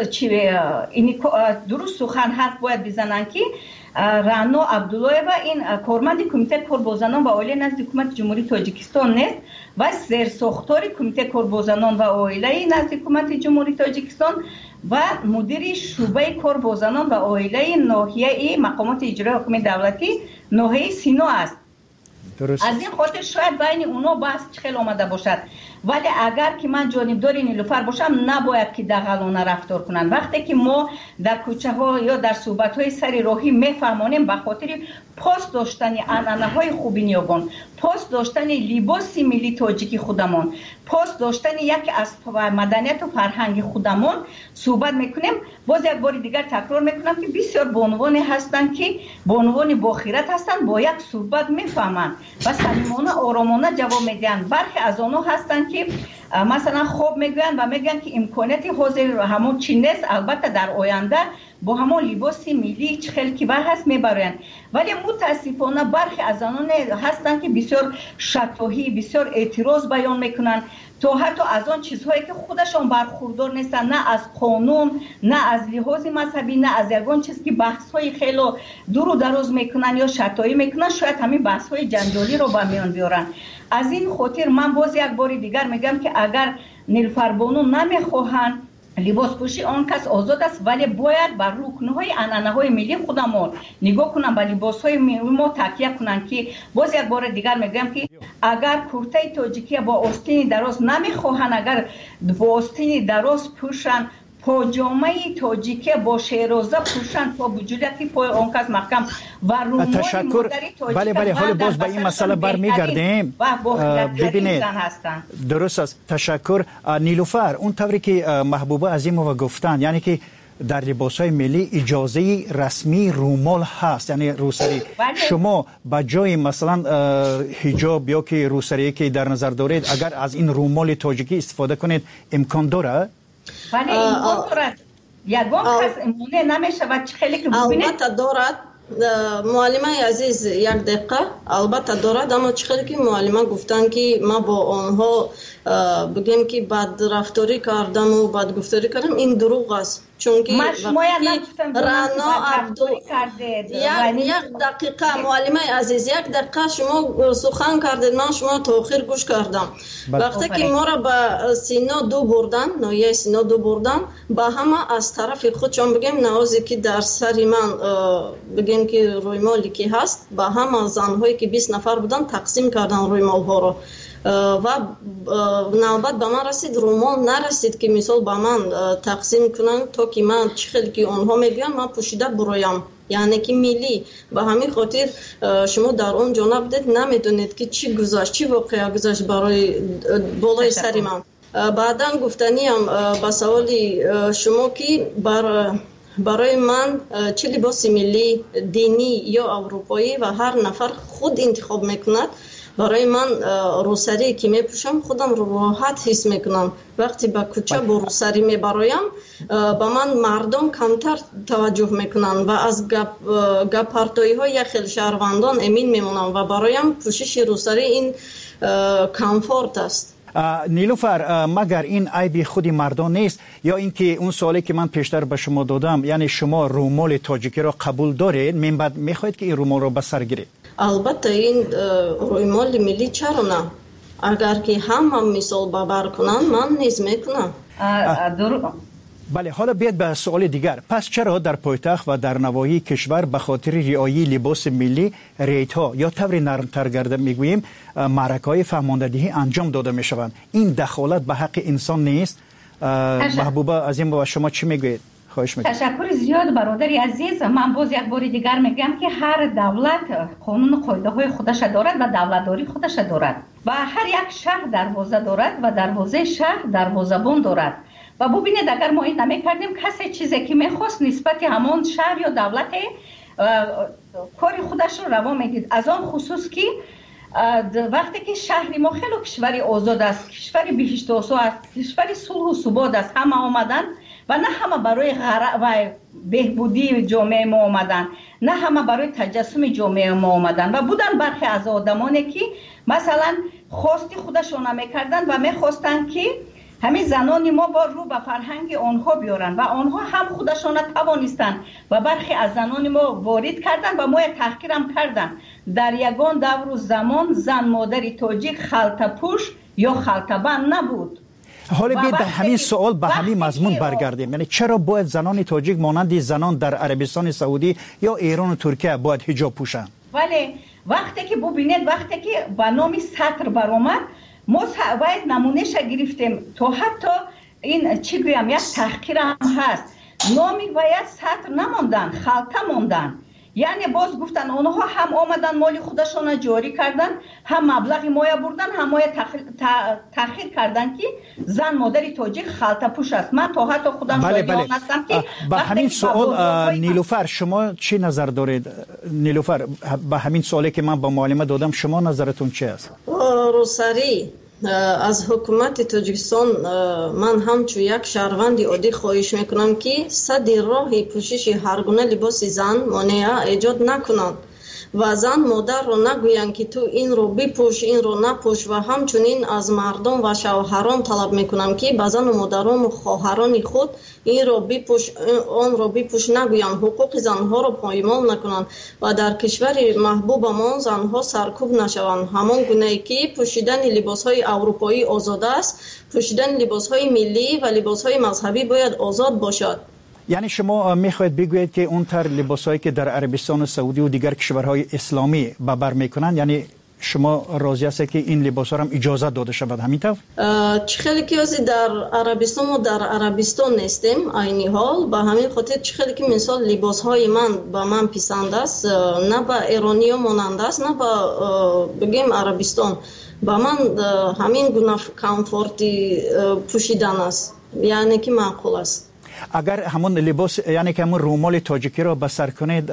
درست سخن حرف باید بزنن که رانا عبداللهیوا این کارمند کمیته کار با زنان و عائله نزد حکومت جمهوری تاجیکستان نیست و زیرساختار کمیته کار با زنان و عائله نزد حکومت جمهوری تاجیکستان و مدیر شعبه کار با زنان و عائله ناحیه مقامات اجرایی حکومت دولتی ناحیه سینا است. درست. از این خاطر شاید بین اونا بحث خیلی آمده باشد ولی اگر که من جانبدار نیلوفر باشم نباید که دغلانه رفتار کنن. وقتی که ما در کوچه ها یا در صحبت های سر راهی میفهمانیم به خاطر پاس داشتن عنعنه های خوبی نیاگان، پاس داشتن لباس ملی تاجیکی خودمان، پاس داشتن یک از مدنیت و فرهنگ خودمان صحبت میکنیم. باز یک بار دیگر تکرار میکنم که بسیار بانوانی هستند که بانوان باخیرت هستند با یک صحبت میفهمند و صمیمانه آرامانه جواب میدن. برخی از آنها هستند که مثلا خوب میگن و میگن که امکاناتی حاضر همون چی نیست، البته در آینده با همون لباس ملی چه خیلی که هست میبرن. ولی متاسفانه برخی از آنها هستن که بسیار شفاهی بسیار اعتراض بیان میکنن تا حتی از آن چیزهایی که خودشان برخوردار نیستن، نه از قانون نه از لحاظ مذهبی نه از یگان چیز که بحث های خیلی دور و دراز میکنن یا شتایی میکنن، شاید همین بحث های جنجالی رو به میان بیارن. از این خاطر من باز یک بار دیگر میگم که اگر نیلوفر بانو نمیخواهند لباس پوشی آن کس آزاد است ولی باید بر رکنهای عنعنه‌های ملی خودمان نگاه کنن، به لباس‌های ما تکیه کنن. که باز یک بار دیگر میگم که اگر کرته تاجیکی با آستین دراز نمیخواهند، اگر با آستین دراز پوشن، پاجامه تاجیکی با شیرازه پوشن تا وجودی پای آن کس محکم و رومال تشکر. بله حالا باز به این مسئله برمیگردیم. ببینید درست است. تشکر نیلوفر. اون طوری که محبوبه عظیمووا گفتن یعنی که در لباس‌های ملی اجازه رسمی رومال هست یعنی روسری. شما با جای مثلا حجاب یا که روسری که در نظر دارید اگر از این رومال تاجیکی استفاده کنید امکان داره؟ ولی امکان دارد. یگان کس امونه نمیشه و خیلی که ببینید البته دارد. муаллимаи азиз як дақиқа албатта дорад, аммо чӣ хеле ки муаллима гуфтанд ки ма бо онҳо бигем ки бадрафторӣ кардаму бадгуфторӣ кардам, ин дурӯғ аст. Чунки Рано як дақиқа муаллимаи азиз, як дақиқа шумо сухан кардед, ман шумо то охир гӯш кардам. Вақте ки моро ба сино ду бурдан, ноҳияи сино ду бурдан, ба ҳама аз тарафи худшон бигем навозе ки дар сари ман бигем ки рӯймоле ки ҳаст, ба ҳама занҳое ки 20 нафар будан тақсим кардан рӯймолҳоро. ва навбат ба ман расид, румол нарасид ки мисол ба ман тақсим кунанд, то ки ман чӣ хеле ки онҳо мегӯянд ман пӯшида буроям, яъне ки миллӣ. Ба ҳамин хотир шумо дар он ҷо набудед, намедонед ки чӣ гузашт, чӣ воқеа гузашт барои болои сари ман. баъдан гуфтаниам ба саволи шумо ки барои ман чӣ либоси миллӣ, динӣ ё аврупоӣ ва ҳар нафар худ интихоб мекунад. барои ман рӯсарие ки мепӯшам худам роҳат ҳис мекунам. вақте ба кӯча бо рӯсарӣ мебароям, ба ман мардом камтар таваҷҷӯҳ мекунанд ва аз гаппартоиҳои як хел шаҳрвандон эмин мемонам ва бароям пӯшиши рӯсарӣ ин комфорт аст. نیلوفر، مگر این عیب خود مردان نیست یا اینکه اون سوالی که من پیشتر به شما دادم، یعنی شما رومال تاجیکی را قبول دارید، من بعد میخواهید که این رومال را به سر گیرید؟ البته این رومال ملی چرا نه؟ اگر که همه مثال باور کنن من نیز میکنم. بله، حالا بیاید به سوال دیگر. پس چرا در پایتخت و در نواحی کشور به خاطر رعایت لباس ملی ریت ها یا طور نرمتر گرده میگوییم معرکه‌های فهماندهی انجام داده میشوند؟ این دخالت به حق انسان نیست؟ محبوبه عظیم و شما چی میگویید؟ خواهش میکنم. تشکر زیاد برادری عزیز. من باز یک بار دیگر میگم که هر دولت قانون و قاعده های خودش دارد و دولتداری خودش دارد و هر یک شهر دروازه دارد و دروازه شهر دروازه‌بان دارد. و ببینید اگر ما این نمی‌کردیم کسی چیزی که می‌خواست نسبت همون شهر یا دولت کار خودش رو روا می‌دید. از آن خصوص که وقتی که شهر ما خیلی کشوری آزاد است، کشوری بهشت آسا است، کشوری صلح و ثبات است، همه آمدن و نه همه برای و بهبودی جامعه ما آمدن، نه همه برای تجسم جامعه ما آمدن و بودن برخی از آدمانی که مثلا خواستی خودشون نمی‌کردن و می‌خواستن که همین زنان ما با رو به فرهنگ آنها بیارن و آنها هم خودشان توانستند و برخی از زنان ما وارد کردن و ما تحقیر هم کردن. در یگان دور و زمان زن مادری تاجیک خلطه پوش یا خلطه بند نبود. حالا بیاید به همین سوال به همین مضمون برگردیم. یعنی چرا باید زنان تاجیک مانند زنان در عربستان سعودی یا ایران و ترکیه باید حجاب پوشن؟ ولی وقتی که ببینید وقتی که به نام سطر برآمد ما باید نمونهش گرفتیم تا حتی این چی گویم یک تحقیر هم هست. نامی باید سطر نماندن، خلطه ماندن. یعنی باز گفتن اونها هم آمدن مالی خودشون جاری کردن، هم مبلغی مایه بردن، هم مایه تأخیر کردن که زن مادری تاجیک خلطه پوش است. من تا حتی خودم شایعان هستم که با همین سوال نیلوفر شما چی نظر دارید؟ نیلوفر با همین سوالی که من با معلمه دادم شما نظرتون چی است؟ روسری از حکومت تاجیکستان من همچون یک شهروند عادی خواهش میکنم که صد راهی پوشش هر گونه لباس زن مانع ایجاد نکنند و زن مادر رو نگویند که تو این رو بپوش این رو نپوش و همچنین از مردم و شوهران طلب میکنم که به زن و مادران و خواهران خود این رو بپوش آن رو بپوش نگویند، حقوق زنها رو پایمال نکنند و در کشور محبوبمان زنها سرکوب نشوند. همان گونه‌ای که پوشیدن لباس‌های اروپایی آزاد است، پوشیدن لباس‌های ملی و لباس‌های مذهبی باید آزاد باشد. یعنی شما میخواید بگویید که اون تر لباسایی که در عربستان سعودی و دیگر کشورهای اسلامی به بر میکنن، یعنی شما راضی هستید که این لباسا هم اجازه داده شود همینطور؟ خیلی که در عربستان و در عربستان نیستیم عینی حال، به همین خاطر خیلی که مثال لباسهای من به من پسند است، نه به ایرانی ها مانند است، نه به بگیم عربستان. به من همین گونه کامفورتی پوشیدن است، یعنی که معقول است. اگر همون لباس یعنی که همون رومال تاجیکی را به سر کنید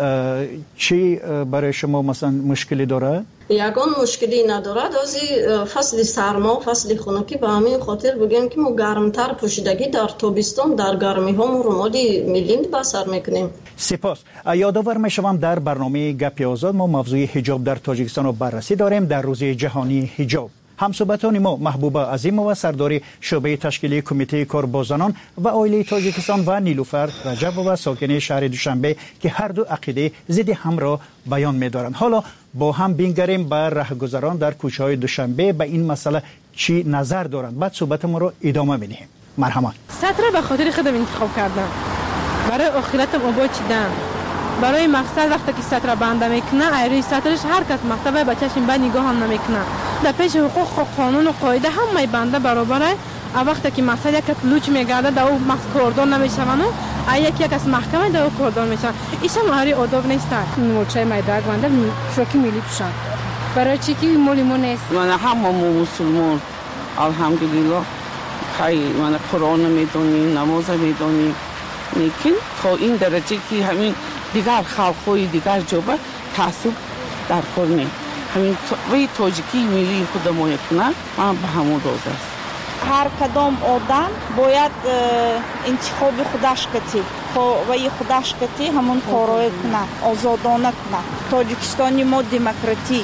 چی برای شما مثلا مشکلی داره؟ یگان مشکلی ندارد. از فصل سرما فصل خنکی به همین خاطر بگیم که ما گرمتر پوشیدگی در تابستان در گرمی ها ما رومالی میلین به سر میکنیم. سپاس. یادآور میشوم در برنامه گپ آزاد ما موضوع حجاب در تاجیکستان رو بررسی داریم در روز جهانی حجاب. همصحبتان ما محبوبه عظیمова سردار شعبه تشکیلی کمیته کاربازان و عائله تاجیکستان و نیلوفر رجبova ساکن شهر دوشنبه که هر دو عقیده ضد هم را بیان می‌دارند. حالا با هم بینگریم بر رهگذران در کوچه‌های دوشنبه به این مسئله چی نظر دارند. بعد صحبت ما رو ادامه می‌دهیم. مرحبا. سطر به خاطر خودم انتخاب کردم. برای آخرتم آباد چیدم. برای مقصد وقتی که سطر بنده میکنه ایروی سطرش هر کس مکتبه بچه‌ش به نگاه هم نمیکنه. در پیش حقوق و قانون و قاعده همه بنده برابره. وقتی که مقصد یک لوچ میگرده در او کردان نمیشون و یک از محکمه در او کردان میشن. ایش هم هری آداب نیست. موچه میدرگ بنده شوکی میلی پوشن. برای چی که مولیمون نیست؟ من همه مسلمان الحمدلله خیلی من قرآن میدونی نماز میدونی لیکن تا این درجه که همین دیگر خلق‌های دیگر جوبه تعصب در کنه همین وی تاجیکی ملی خود ما کنه من به همون روز است. هر کدام آدم باید انتخاب خودش کتی وی خودش کتی همون کارای کنه آزادانه کنه. تاجیکستانی ما دموکراتی.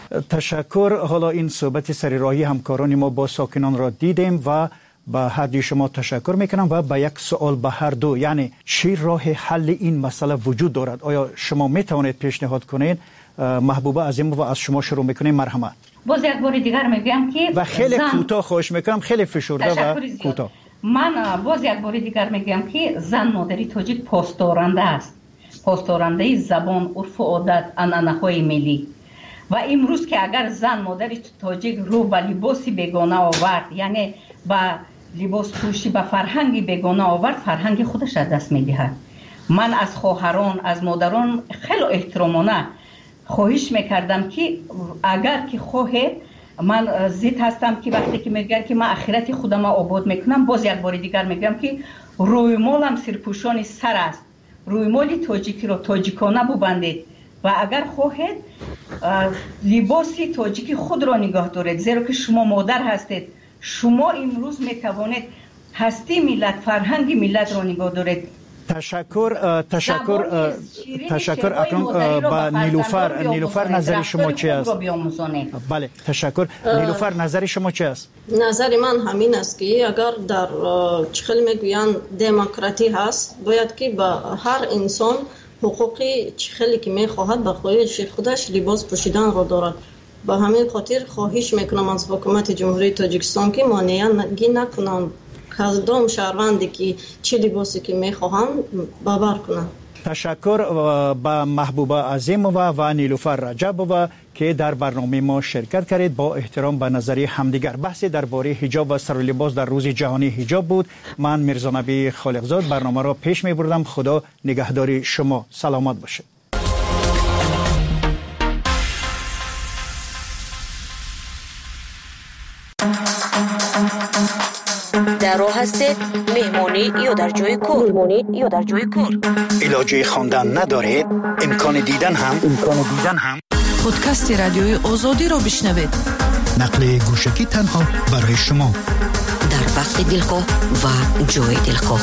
تشکر. حالا این صحبت سریراهی همکاران ما با ساکنان را دیدیم و با هر دوی شما تشکر میکنم و با یک سوال به هر دو، یعنی چی راه حل این مسئله وجود دارد؟ آیا شما میتوانید پیشنهاد کنید؟ محبوبه عظیمova از شما شروع میکنیم. مرحبا. باز یک بار دیگر میگم که و خیلی کوتاه خواهش میکنم، خیلی فشرده و کوتاه. من باز یک بار دیگر میگم که زن مادری تاجیک پاسدارنده است، پاسدارنده زبان، عرف و عادت، عنعنه‌های ملی. و امروز که اگر زن مادری تاجیک رو به لباسی بیگانه آورد، یعنی با لباس پوشی به فرهنگی بیگانه آورد، فرهنگ خودش از دست میدهد. من از خواهران از مادران خیلی احترامانه خواهش میکردم که اگر که خواهید من ضد هستم که وقتی که میگن که من آخرت خودم آباد میکنم، باز یک بار دیگر میگم که روی مالم سرپوشان سر است. روی مال تاجیکی رو تاجیکانه ببندید و اگر خواهید لباسی تاجیکی خود را نگاه دارید، زیرا که شما مادر هستید. شما امروز میتوانید هستی ملت، فرهنگ ملت را نگاه دارید. تشکر اکنون با نیلوفر نظر شما چی است؟ بله تشکر. نیلوفر نظر شما چی است؟ نظر من همین است که اگر در چخل میگویند دموکراتی هست، باید که با هر انسان حقوقی چخلی که میخواهد به خواهش خودش لباس پوشیدن را دارد. با همین خاطر خواهش میکنم از حکومت جمهوری تاجیکستان که مانعی نکنند کدام شهروندی که چه لباسی که میخواهند باور کنند. تشکر با محبوبه عظیمova و نیلوفر رجبova که در برنامه ما شرکت کردید. با احترام به نظریه همدیگر بحث درباره حجاب و سر و لباس در روز جهانی حجاب بود. من میرزا نبی خالقزاد برنامه را پیش میبردم. خدا نگهدار شما. سلامت باشید. در راه هستید مهمانی یا در جای کار علاجه خواندن ندارید؟ امکان دیدن هم پادکست رادیوی آزادی را بشنوید. نقل گوشکی تنها برای شما در وقت دلخواه و جای دلخواه.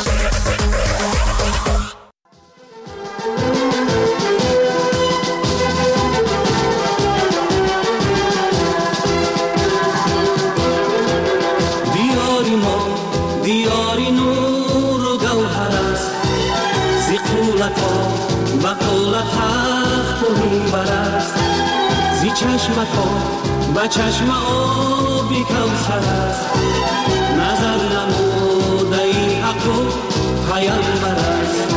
دیاری نور و گوهر است، زی قولت ها و قولت تخت و منبر است، زی چشمت ها و چشم آبی کوثر است، نظر نموده این حق و پیامبر است.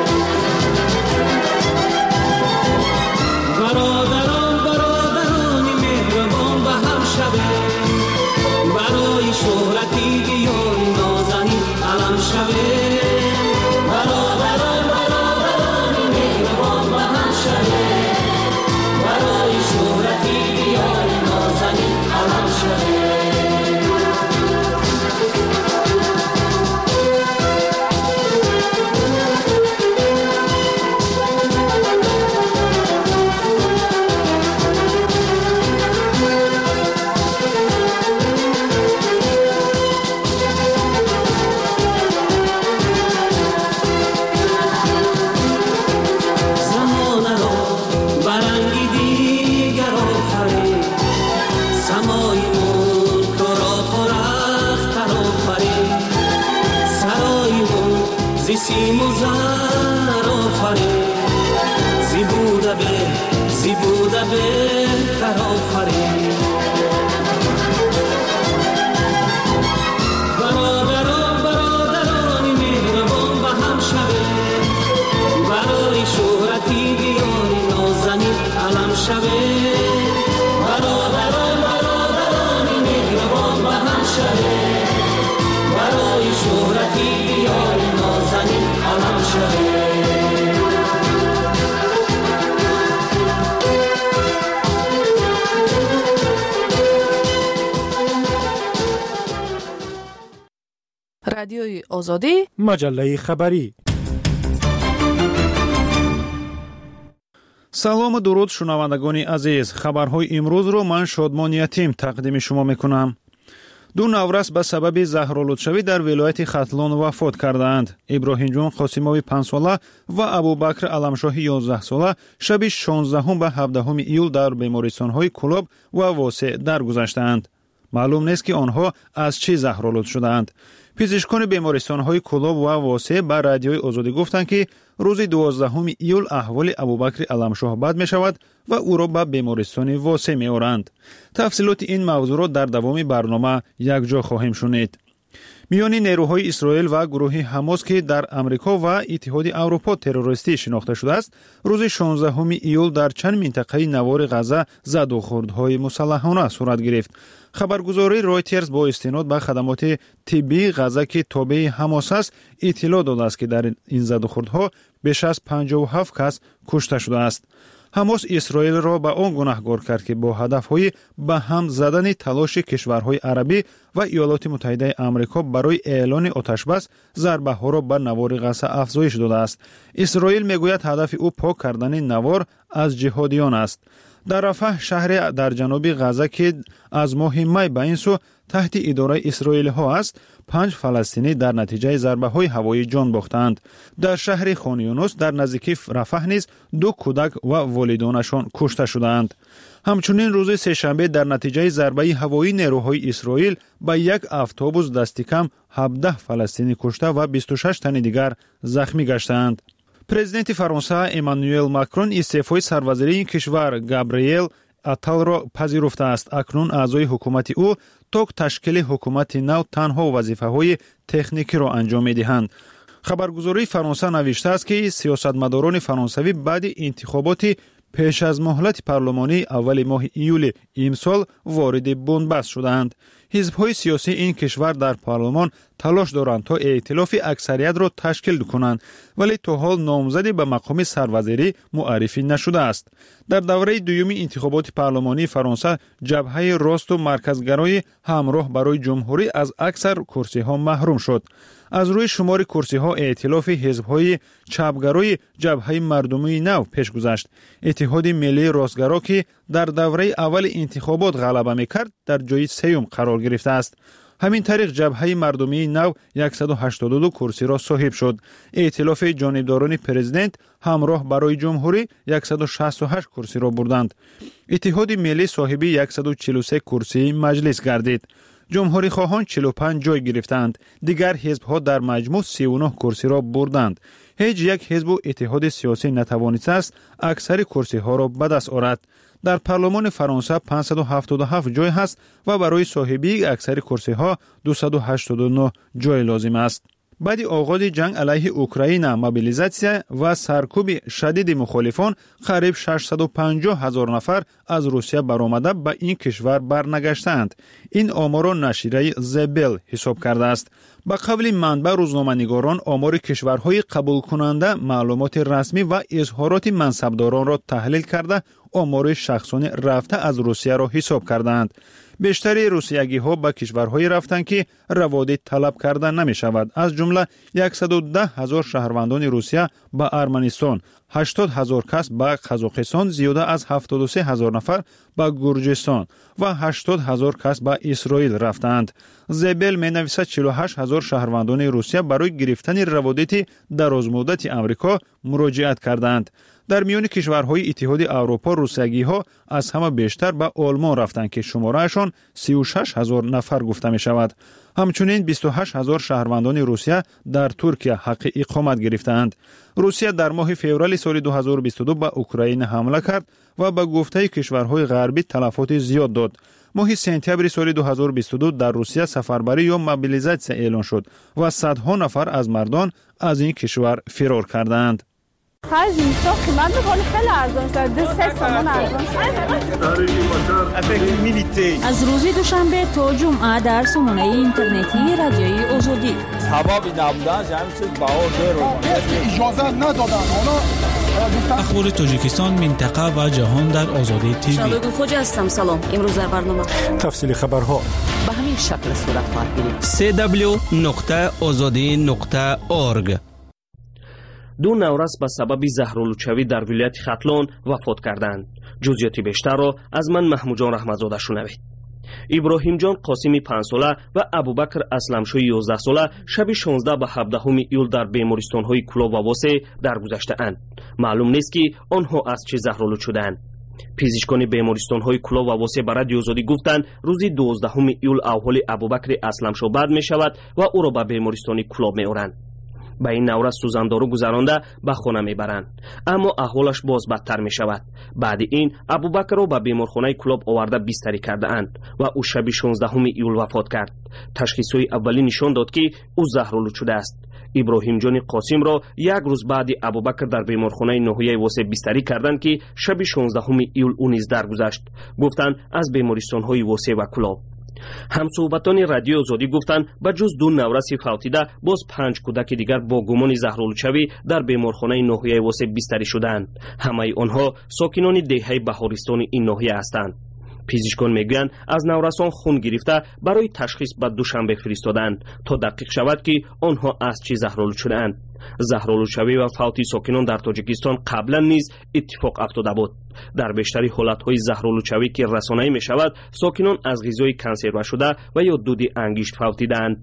برادران مهربان به هم شوید، برای شهرتی بیان نازنین علم شوید. برادران مهربان به هم شوید، برای شهرتی بیان نازنین علم شوید. سیم و زر آفرین زیبوده بهتر آفرین برادرانی مهربان به هم شوه برای شهرتی بیاری نازنین علم شوه برادرانی مهربان به هم شوه برای شهرتی بیاری نازنین علم شوه رادیوی آزادی مجله خبری. سلام و درود شنوندگان عزیز. خبرهای امروز رو من شادمان یتیم تقدیم شما میکنم. دو نورس به سبب زهرآلودشوی در ولایت ختلان وفات کردند. ابراهیم جون قاسموی 5 ساله و ابوبکر علمشاهی 11 ساله شب 16 به 17 ایول در بیمارستان‌های کلاب و واسع درگذشتند. معلوم نیست که آنها از چه زهرآلود شدند. پزشکان بیمارستان‌های کلاب و واسع به رادیوی آزادی گفتند که روز 12 ایول احوال ابوبکر علمشاه بد می‌شود و او را به بیمارستان واسع می‌آورند. تفصیلات این موضوع را در دوام برنامه یکجا خواهیم شنید. میان نیروهای اسرائیل و گروه حماس که در امریکا و اتحاد اروپا تروریستی شناخته شده است، روز 16 ایول در چند منطقه نوار غزه زد و خوردهای مسلحانه صورت گرفت. خبرگزاری رویترز با استناد به خدمات طبی غزه که تابع حماس است اطلاع داده است که در این زد و خوردها بیش از 57 کس کشته شده است. حماس اسرائیل را به آن گناهکار کرد که با هدفهای به هم زدن تلاش کشورهای عربی و ایالات متحده آمریکا برای اعلان آتشبس ضربه‌ها را به نوار غزه افزایش داده است. اسرائیل میگوید هدف او پاک کردن نوار از جهادیان است. در رفح شهر در جنوب غزه که از ماه می به این سو تحت اداره اسرائیل ها است، 5 فلسطینی در نتیجه ضربه های هوایی جان باختند. در شهر خان یونس در نزدیکی رفح نیز 2 کودک و والدانشان کشته شدند. همچنین روز سه‌شنبه در نتیجه ضربه هوایی نیروهای اسرائیل به یک اتوبوس دست کم 17 فلسطینی کشته و 26 تن دیگر زخمی گشتند. پرزیدنت فرانسه امانوئل ماکرون استعفای سروزیری این کشور گابریل اتال را پذیرفته است. اکنون اعضای حکومت او تا تشکیل حکومت نو تنها وظیفه‌های تکنیکی را انجام می‌دهند. خبرگزاری فرانسه نوشته است که سیاستمداران فرانسوی بعد انتخابات پیش از مهلت پارلمانی اول ماه ایول امسال وارد بنبست شدند. حزب‌های سیاسی این کشور در پارلمان تلاش دارند تا ائتلاف اکثریت را تشکیل کنند، ولی تا حال نامزدی به مقام سروزیری معرفی نشده است. در دوره دوم انتخابات پارلمانی فرانسه جبهه راست و مرکزگرای همراه برای جمهوری از اکثر کرسی‌ها محروم شد. از روی شمار کرسی‌ها ائتلاف حزب‌های چپگرای جبهه مردمی نو پیش گذشت. اتحاد ملی راستگرا که در دوره اول انتخابات غلبه می‌کرد در جای سوم قرار گرفته است. همین طریق جبهه مردمی نو 182 کرسی را صاحب شد. ائتلاف جانبداران پرزیدنت همراه برای جمهوری 168 کرسی را بردند. اتحاد ملی صاحب 143 کرسی مجلس گردید. جمهوری خواهان 45 جای گرفتند. دیگر حزب‌ها در مجموع 39 کرسی را بردند. هیچ یک حزب و اتحاد سیاسی نتوانسته است اکثر کرسی‌ها را به دست آورد. در پارلمان فرانسه 577 جای هست و برای صاحبی اکثر کرسی‌ها 289 جای لازم است. بعد آغاز جنگ علیه اوکراین، موبیلیزاسیون و سرکوب شدید مخالفان، قریب 650,000 نفر از روسیه برآمده به این کشور برنگشتند. این آمار را نشریه زبل حساب کرده است. با قبل منبع روزنامه‌نگاران آمار کشورهای قبول کننده معلومات رسمی و اظهارات منصبداران را تحلیل کرده آمار شخصان رفته از روسیه را حساب کردند. بیشتر روسیگی ها به کشورهای رفتند که روادید طلب کرده نمی شود. از جمله 110,000 شهروندان روسیه به ارمنستان، 80,000 کس به قزاقستان، زیاده از 73,000 نفر به گرجستان و 80,000 کس به اسرائیل رفتند. زبل می نویسد 48,000 شهروندان روسیه برای گرفتن روادید درازمدت امریکا مراجعت کردند. در میان کشورهای اتحاد اروپا روسیگی‌ها از همه بیشتر به آلمان رفتند که شمارهشان 36,000 نفر گفته می شود. همچنین 28,000 شهروندان روسیه در ترکیه حق اقامت گرفتند. روسیه در ماه فوریه سال 2022 به اوکراین حمله کرد و به گفته کشورهای غربی تلفات زیاد داد. ماه سپتامبر سال 2022 در روسیه سفربری یا موبیلیزاسیون اعلان شد و صدها نفر از مردان از این کشور فرار کردند. خرج اینستا قیمت میکنه خیلی ارزان شد. 2-3 تومان ارزان شد. از روز دوشنبه تا جمعه در سامانه اینترنتی رادیوی آزادی حبابی نبودن همین چیز بها اجازه ندادن. اخبار تاجیکستان، منطقه و جهان در آزادی تیوی. شادو خوجا هستم. سلام. امروز در برنامه تفصیل خبرها به همین شکل صورت خواهد گرفت. www.azadi.org. دو نورس به سبب زهرالودشوی در ولایت ختلان وفات کردند. جزئیات بیشتر را از من محمود جان رحمتزاده شنوید. ابراهیم جان قاسمی 5 ساله و ابوبکر اسلمشوی 11 ساله شب 16 به 17 ایول در بیمارستان‌های کلاب و واسه درگذشته‌اند. معلوم نیست که آنها از چه زهرآلود شدند. پزشکان بیمارستان‌های کلاب و واسه به رادیو آزادی گفتند روز 12 ایول احوال ابوبکر اسلمشو بد می‌شود و او را به بیمارستان کلاب می‌آورند. به این نورس سوزندارو گذرانده به خانه میبرند، اما احوالش باز بدتر می شود. بعد این ابوبکر را به بیمارخانه کلاب آورده بستری کرده اند و او شب 16 ایول وفات کرد. تشخیص‌های اولی نشان داد که او زهرآلود شده است. ابراهیم جان قاسم را یک روز بعد ابوبکر در بیمارخانه ناحیه واسه بستری کردند که شب 16 ایول او نیز درگذشت. گفتند از بیمارستان‌های واسه و کلاب. همصحبتان رادیو آزادی گفتند به جز دو نورس فوتیده باز 5 کودک دیگر با گمان زهرآلودشوی در بیمارخانه ناحیه واسه بستری شدند. همه آنها ساکنان دهه بهارستان این ناحیه هستند. پزشکان میگویند از نورسان خون گرفته برای تشخیص به دوشنبه فرستادند تا دقیق شود که آنها از چه زهرآلود شده‌اند. زهرآلودشوی و فوتی ساکنان در تاجیکستان قبلا نیز اتفاق افتاده بود. در بیشتری حالت‌های زهرآلودشوی که رسانه‌ای می‌شود، ساکنان از غذای کنسرو شده و یا دود انگشت فوتیدند.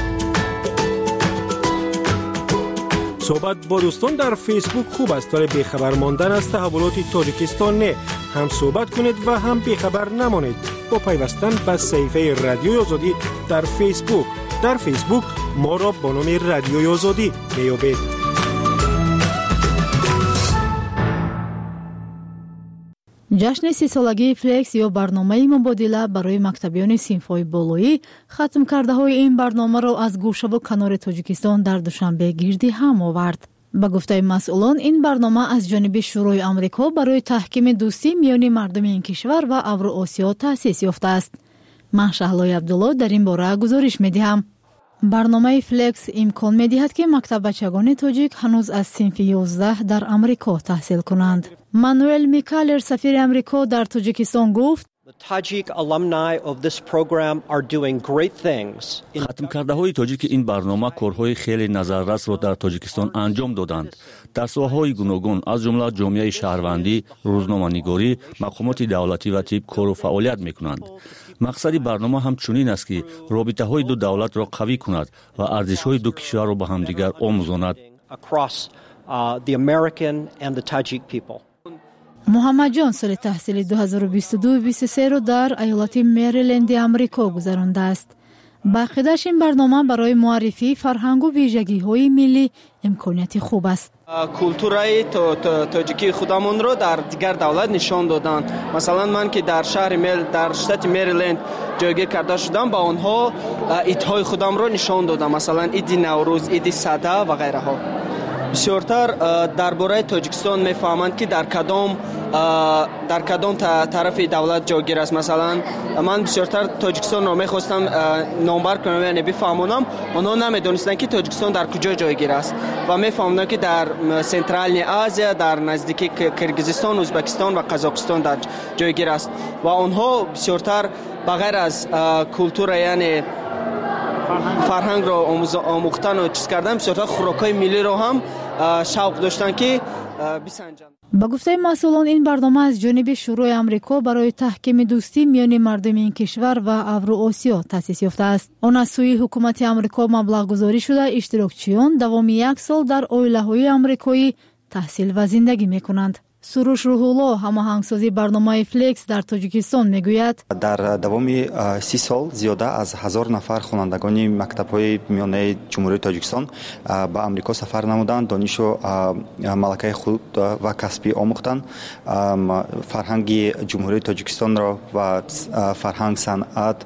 صحبت با دوستان در فیسبوک خوب است، ولی بیخبر ماندن از تحولات تاجیکستان نه. هم صحبت کنید و هم بیخبر نمانید با پیوستن به صفحه رادیوی آزادی در فیسبوک. در فیسبوک ما را با نام رادیوی آزادی میابید. جشن 30 سالگی فلکس یا برنامه مبادله برای مکتبیان صنف‌های بالایی ختم کرده های این برنامه را از گوشه و کنار تاجیکستان در دوشنبه گردی هم آورد. به گفته مسئولان این برنامه از جانب شورای آمریکا برای تحکیم دوستی میان مردم این کشور و اوراسیا تأسیس یافته است. من شهلای عبدالله در این باره گزارش می‌دهم. برنامه فلکس امکان می‌دهد که مکتب بچگان تاجیک هنوز از صنف 11 در آمریکا تحصیل کنند. مانوئل میکالر سفیر آمریکا در تاجیکستان گفت ختم کرده های تاجیک این برنامه کارهای خیلی نظررس را در تاجیکستان انجام دادند. در ساحه‌های گوناگون از جمله جامعه شهروندی، روزنامه‌نگاری، مقامات دولتی و طب کار و فعالیت می‌کنند. مقصد برنامه همچنین است که رابطه‌های دو دولت را قوی کند و ارزش‌های دو کشور را به همدیگر آموزاند. محمد جان سال تحصیل 2022-23 را در ایالت مریلند آمریکا گذرانده است. باقیدش این برنامه برای معرفی فرهنگ و ویژگی‌های ملی امکانیت خوب است. کلتورای تاجیکی خودمون رو در دیگر دولت نشان دادن. مثلا من که در در شتات مریلند جایگیر کرده شدم، با آنها ایدهای خودم رو نشان دادم، مثلا عید نوروز، عید سده و غیره ها. بسیارتر درباره تاجیکستان میفهمند که در کدام طرف دولت جایگیر است. مثلا من بسیارتر تاجیکستان رو میخواستم نامبر کنم یعنی بفهمونم، آنها نمیدونستند که تاجیکستان در کجا جایگیر است و میفهمند که در سنترال آسیا، در نزدیکی کرگیزستان، ازبکستان و قزاقستان در جایگیر است و آنها بسیارتر بغیر از کلتور یعنی فرهنگ را آموختن و چیز کردن، بسیارتر خوراکای ملی را هم شوق داشتن که بسنجن. با گفته مسئولان این برنامه از جانب شورای آمریکا برای تحکیم دوستی میان مردم این کشور و اوراسیا تأسیس یافته است. آن از سوی حکومت آمریکا مبلغ گذاری شده اشتراکچیان دوام 1 سال در اویله‌های آمریکایی تحصیل و زندگی میکنند. سروش روح‌الله هماهنگسازی برنامه فلکس در تاجیکستان میگوید در دوام 30 سال زیاده از 1000 نفر خوانندگان مکتب‌های میانه جمهوری تاجیکستان به آمریکا سفر نمودند، دانش و ملکه خود و کسبی آموختند، فرهنگ جمهوری تاجیکستان را و فرهنگ، صنعت،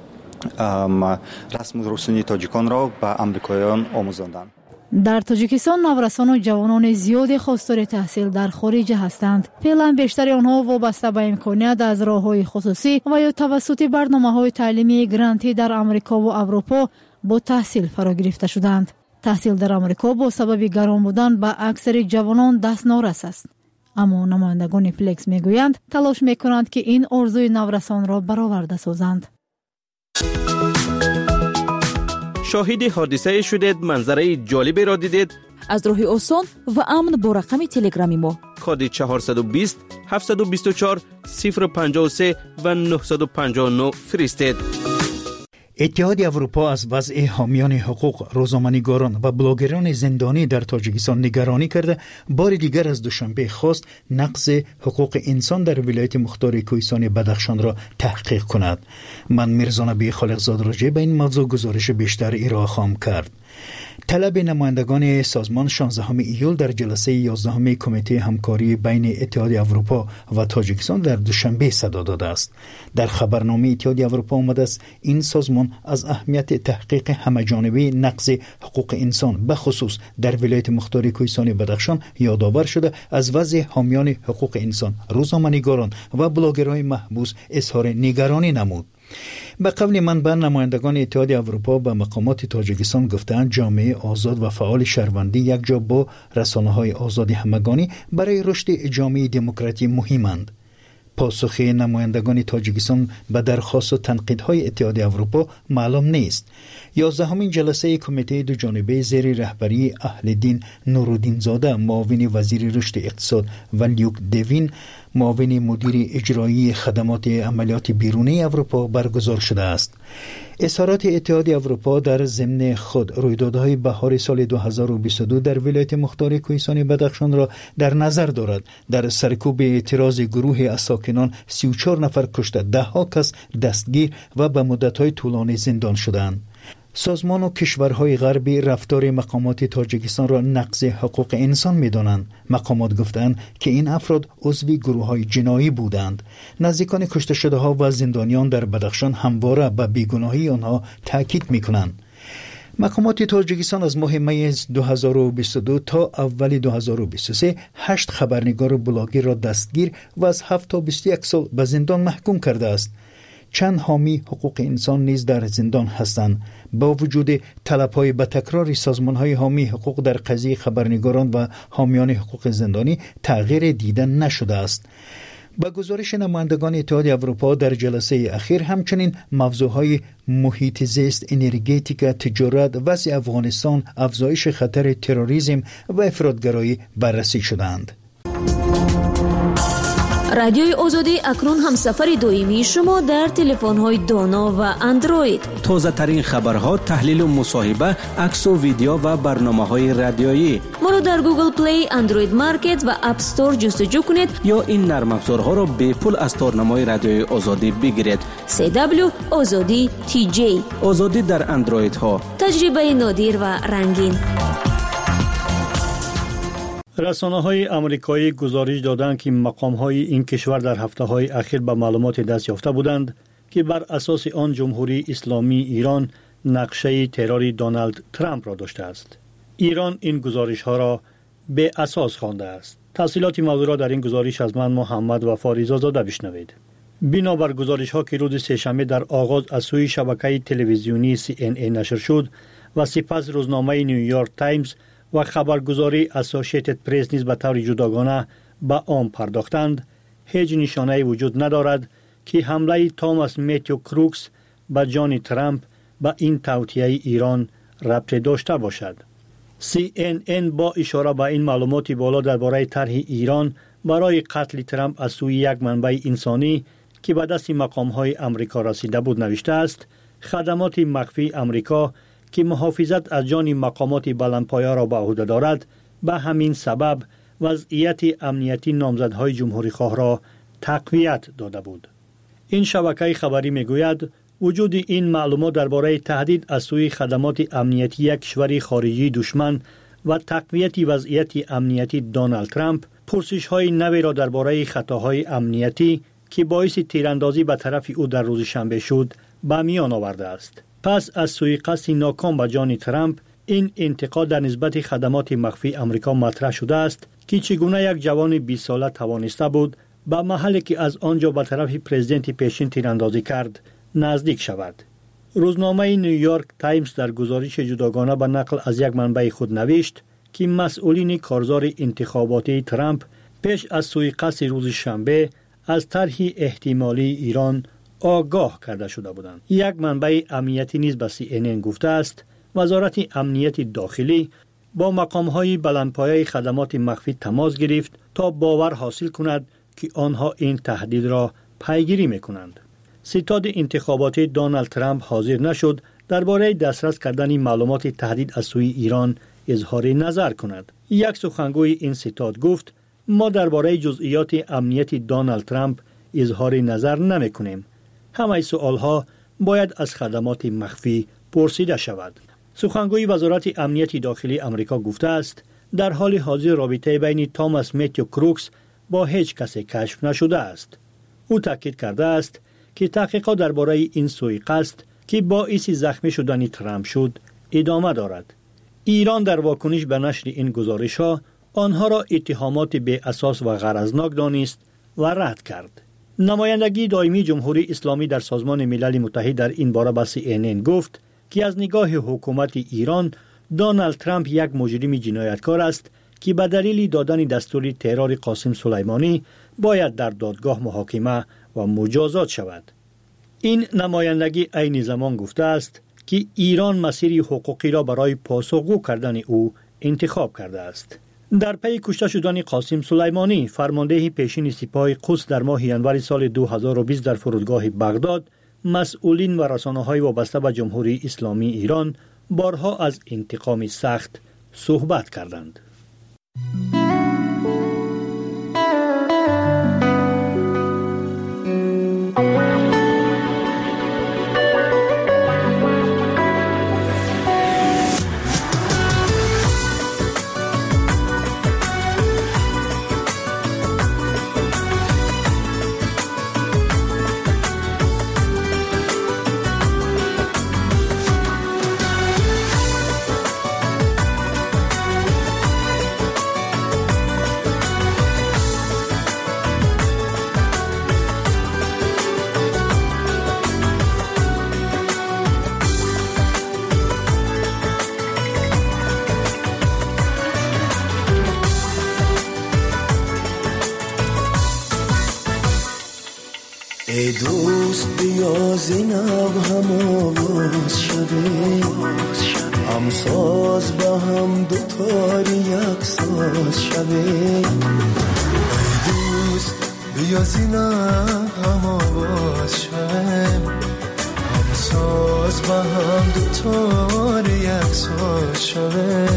رسم و رسوم تاجیکان را به آمریکاییان آموزاندند. در تاجیکستان نورسان و جوانان زیاد خواستار تحصیل در خارج هستند. فعلا بیشتر آنها وابسته به امکانیت از راه‌های خصوصی و یا توسط برنامه‌های تعلیمی گرانتی در آمریکا و اروپا با تحصیل فرا گرفته شدند. تحصیل در آمریکا با سبب گران بودن به اکثر جوانان دستنارس است. اما نمایندگان فلکس میگویند تلاش میکنند که این آرزوی نورسان را برآورده سازند. شاهد حادثه شدید، منظره جالبی را دیدید؟ از راه آسان و امن با رقم تلگرامی ما کد 420 724 053 و 959 فرستید. اتحاد اروپا از وضع حامیان حقوق، روزنامه‌نگاران و بلاگران زندانی در تاجیکستان نگرانی کرده بار دیگر از دوشنبه خواست نقض حقوق انسان در ولایت مختار کوهستان بدخشان را تحقیق کند. من میرزا نبی خالقزاد راجع به این موضوع گزارش بیشتر ارائه خواهم کرد. طلب نمایندگان سازمان 16 ایول در جلسه 11 کمیته همکاری بین اتحاد اروپا و تاجیکستان در دوشنبه صدا داده است. در خبرنامه اتحاد اروپا آمده است این سازمان از اهمیت تحقیق همه‌جانبه نقض حقوق انسان به خصوص در ولایت مختار کوهستان بدخشان یادآور شده از وضع حامیان حقوق انسان، روزنامه‌نگاران و بلاگرهای محبوس اظهار نگرانی نمود. به قول منبع نمایندگان اتحاد اروپا به مقامات تاجیکستان گفتند جامعه آزاد و فعال شهروندی یک جا با رسانه‌های آزاد همگانی برای رشد جامعه دموکراتی مهمند. پاسخ نمایندگان تاجیکستان به درخواست و تنقیدهای اتحاد اروپا معلوم نیست. 11 جلسه کمیته دو جانبه زیر رهبری اهل دین نورالدین زاده، معاون وزیر رشد اقتصاد، و لیوک دوین، معاون مدیر اجرایی خدمات عملیات بیرونی اروپا برگزار شده است. اظهارات اتحاد اروپا در ضمن خود رویدادهای بهار سال 2022 در ولایت مختار کوهستان بدخشان را در نظر دارد. در سرکوب اعتراض گروه از ساکنان 34 نفر کشته، 10 کس دستگیر و به مدت‌های طولانی زندان شدند. سازمان و کشورهای غربی رفتار مقامات تاجیکستان را نقض حقوق انسان می‌دانند. مقامات گفتند که این افراد عضو گروه‌های جنایی بودند. نزدیکان کشته شده‌ها و زندانیان در بدخشان همواره به بیگناهی آنها تاکید می‌کنند. مقامات تاجیکستان از ماه می 2022 تا اول 2023 8 خبرنگار و بلاگر را دستگیر و از 7 تا 21 سال به زندان محکوم کرده است. چند حامی حقوق انسان نیز در زندان هستند. با وجود طلب‌های به تکرار سازمان‌های حامی حقوق در قضیه خبرنگاران و حامیان حقوق زندانی تغییر دیده نشده است. با گزارش نمایندگان اتحاد اروپا در جلسه اخیر همچنین موضوعهای محیط زیست، انرژتیک، تجارت، وضع افغانستان، افزایش خطر تروریسم و افراطگرایی بررسی شدند. رادیوی آزادی اکنون همسفر دائمی شما در تلفن‌های دانا و اندروید. تازه ترین خبرها، تحلیل و مصاحبه، عکس و ویدیو و برنامه‌های رادیویی. ما را در گوگل پلی، اندروید مارکت و اپ استور جستجو کنید یا این نرم افزارها را به پول از تارنمای رادیوی آزادی بگیرید. CW آزادی TJ. آزادی در اندروید ها. تجربه نادر و رنگین. رسانه‌های آمریکایی گزارش دادند که مقام‌های این کشور در هفته‌های اخیر به معلومات دست یافته بودند که بر اساس آن جمهوری اسلامی ایران نقشه تروری دونالد ترامپ را داشته است. ایران این گزارش‌ها را به اساس خوانده است. تفصیلات موضوع را در این گزارش از من محمد وفا رضازاده بشنوید. بنابر گزارش‌ها که روز سه‌شنبه در آغاز از سوی شبکه تلویزیونی CNN نشر شد و سپس روزنامه نیویورک تایمز و خبرگزاری اسوسییتد پرس نیز به طور جداگانه به آن پرداختند، هیچ نشانه‌ای وجود ندارد که حمله توماس متیو کروکس به جان ترامپ به این توطئه ایران ربطی داشته باشد. CNN با اشاره به این معلومات بالا درباره طرح ایران برای قتل ترامپ از سوی یک منبع انسانی که به دست مقام‌های آمریکا رسیده بود نوشته است: خدمات مخفی آمریکا که محافظت از جان مقامات بلندپایه را به عهده دارد، به همین سبب وضعیت امنیتی نامزدهای جمهوری‌خواه را تقویت داده بود. این شبکه خبری میگوید وجود این معلومات درباره تهدید از سوی خدمات امنیتی یک کشور خارجی دشمن و تقویت وضعیت امنیتی دونالد ترامپ پرسش‌های نوی را درباره خطاهای امنیتی که باعث تیراندازی به طرف او در روز شنبه شد به میان آورده است. پس از سوی قصد ناکام به جان ترامپ این انتقاد در نسبت خدمات مخفی امریکا مطرح شده است که چگونه یک جوان 20 ساله توانسته بود به محلی که از آنجا به طرف پرزیدنت پیشین تیراندازی کرد نزدیک شود. روزنامه نیویورک تایمز در گزارش جداگانه به نقل از یک منبع خود نوشت که مسئولین کارزار انتخاباتی ترامپ پیش از سوی قصد روز شنبه از طرح احتمالی ایران آگاه کرده شده بودند. یک منبع امنیتی نیز به CNN گفته است وزارت امنیت داخلی با مقام‌های بلندپایه خدمات مخفی تماس گرفت تا باور حاصل کند که آنها این تهدید را پیگیری می‌کنند. ستاد انتخاباتی دونالد ترامپ حاضر نشد درباره دسترس کردن معلومات تهدید از سوی ایران اظهار نظر کند. یک سخنگوی این ستاد گفت ما درباره جزئیات امنیتی دونالد ترامپ اظهار نظر نمی‌کنیم. همه سوالها باید از خدمات مخفی پرسیده شود. سخنگوی وزارت امنیت داخلی امریکا گفته است در حال حاضر رابطه بین توماس متیو کروکس با هیچ کسی کشف نشده است. او تاکید کرده است که تحقیقات درباره این سوء قصد که باعث زخمی شدن ترامپ شد ادامه دارد. ایران در واکنش به نشر این گزارش‌ها آنها را اتهامات بی اساس و غرضناک دانست و رد کرد. نمایندگی دائمی جمهوری اسلامی در سازمان ملل متحد در این باره به CNN گفت که از نگاه حکومت ایران دونالد ترامپ یک مجرم جنایتکار است که به دلیل دادن دستور ترور قاسم سلیمانی باید در دادگاه محاکمه و مجازات شود. این نمایندگی عین زمان گفته است که ایران مسیر حقوقی را برای پاسخگو کردن او انتخاب کرده است. در پی کشته شدن قاسم سلیمانی فرمانده پیشین سپاه قدس در ماه ینور سال 2020 در فرودگاه بغداد مسئولین و رسانه‌های وابسته به جمهوری اسلامی ایران بارها از انتقام سخت صحبت کردند. ای دوست بیا زینب هم آواز شده هم ساز با هم دوتاری یک ساز شده. ای دوست بیا زینب هم آواز شده هم ساز با هم دوتاری یک ساز شده.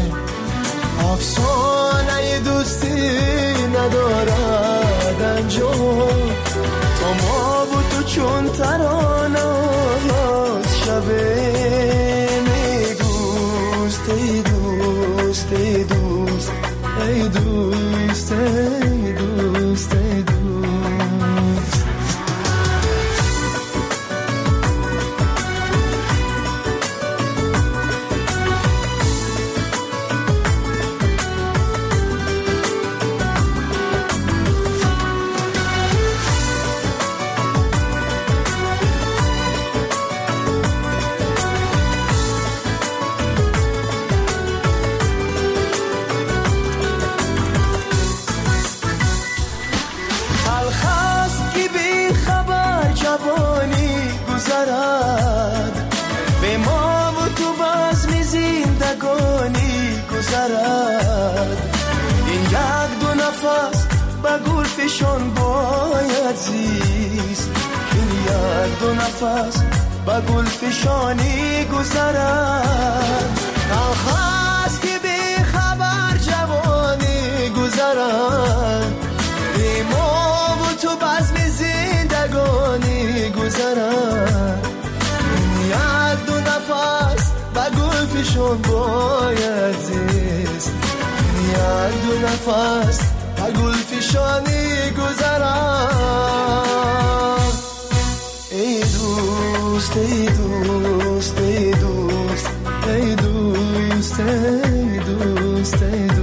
افسانه دوستی ندارد انجام تا ما و تو چون ترانه آغاز شبه. ای دوست ای دوست ای دوست ای دوست ای دوست ای دوست. به ما و تو بزم زندگانی گذرد. این یک دو نفس به گل فشان باید زیست. این یک دو نفس به گل فشانی گذرد. آخاست که بی خبر جوانی گذرد. لطفشون باید زیست یک دو نفس با گلفشانی گذرم ای دوست ای دوست ای دوست ای دوست ای دوست ای دوست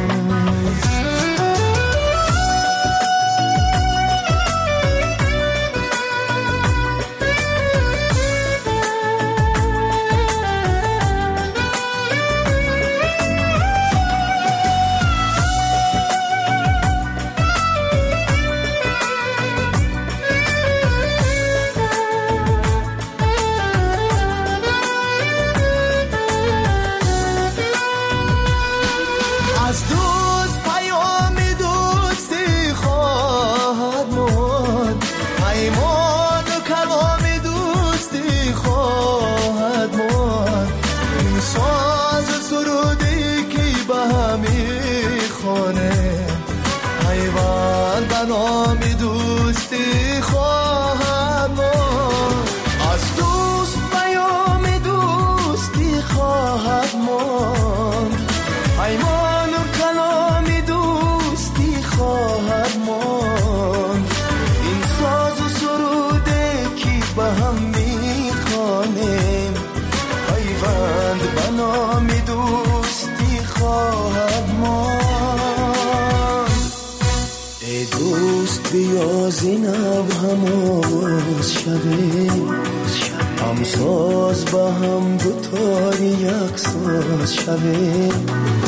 زینب هماز شویم هم ساز با هم دوتاری یک ساز شویم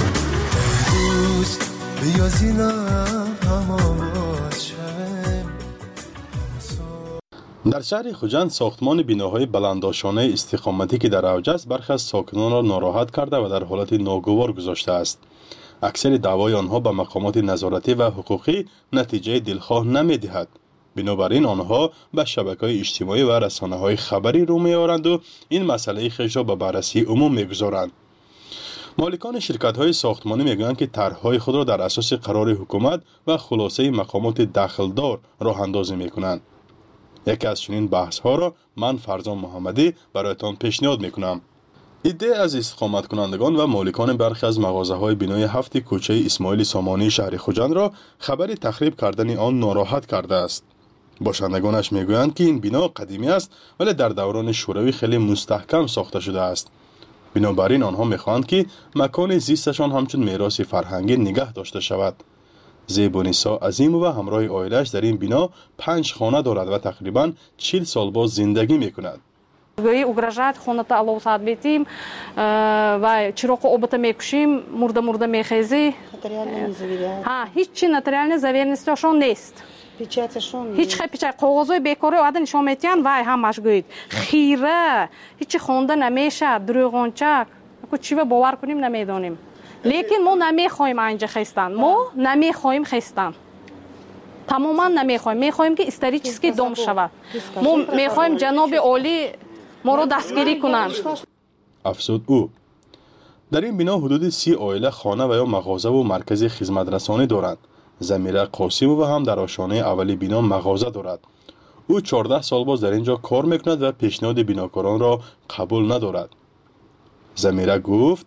دوست بیا زینب هماز شویم. در شهر خوجند ساختمان بیناهای بلندآشانه استقامتی که در اوج است برخی از ساکنان را ناراحت کرده و در حالت ناگوار گذاشته است. اکثر دعوای آنها به مقامات نظارتی و حقوقی نتیجه دلخواه نمی‌دهد. بنابراین آنها به شبکه‌های اجتماعی و رسانه‌های خبری رو می‌آورند و این مسئله خیش را به بررسی عموم می‌گذارند. مالکان شرکت‌های ساختمانی می‌گویند که طرح‌های خود را در اساس قرار حکومت و خلاصه مقامات دخلدار راه اندازی می‌کنند. یکی از چنین بحث‌ها را من فرزان محمدی برایتان پیشنهاد می‌کنم. ایده از استقامت کنندگان و مالکان برخی از مغازه‌های بینای 7 کوچه اسماعیل سامانی شهر خوجند را خبر تخریب کردن آن ناراحت کرده است. باشندگانش میگویند که این بنا قدیمی است ولی در دوران شوروی خیلی مستحکم ساخته شده است. بنابراین آنها میخواهند که مکان زیستشان همچون میراث فرهنگی نگه داشته شود. زیبونیسا عظیم و همراه عائله‌اش در این بنا 5 خانه دارد و تقریباً 40 سال باز زندگی میکند. угрожает хоната аловсад бетим ва чироқи обата мекушим мурда мехези ҳа ҳичи нотариальни заверенностиашон нест ҳич печат қоғозои бекори ода нишон метиҳанд вай ҳамаш гӯед хира ҳичи хонда намешад дурӯғончак чива бовар кунем намедонем лекин мо намехоҳем анҷа хестан мо намехоҳем хестан тамоман намехоҳем мехоҳем ки исторически дом шавад мо мехоҳем ҷаноби олӣ моро дастгирӣ кунанд. افزود او در این بنا حدود 30 عائله خانه و یا مغازه و مرکز خدمترسانی دارند. زمیره قاسم و هم در آشانه اولی بنا مغازه دارد. او 14 سال باز در اینجا کار میکند و پیشنهاد بناکاران را قبول ندارد. زمیره گفت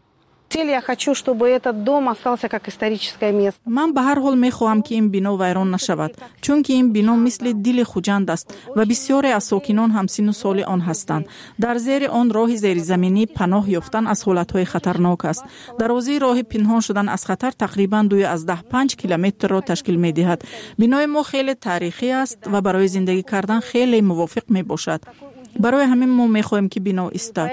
ман ба ҳар ҳол мехоҳам ки ин бино вайрон нашавад чунки ин бино мисли дили хуҷанд аст ва бисёре аз сокинон ҳамсину соли он ҳастанд. дар зери он роҳи зеризаминӣ паноҳ ёфтан аз ҳолатҳои хатарнок аст. дарозии роҳи пинҳон шудан аз хатар тақрибан 2-5 километрро ташкил медиҳад. бинои мо хеле тарихӣ аст ва барои зиндагӣ кардан хеле мувофиқ мебошад. барои ҳамин мо мехоҳем ки бино истад.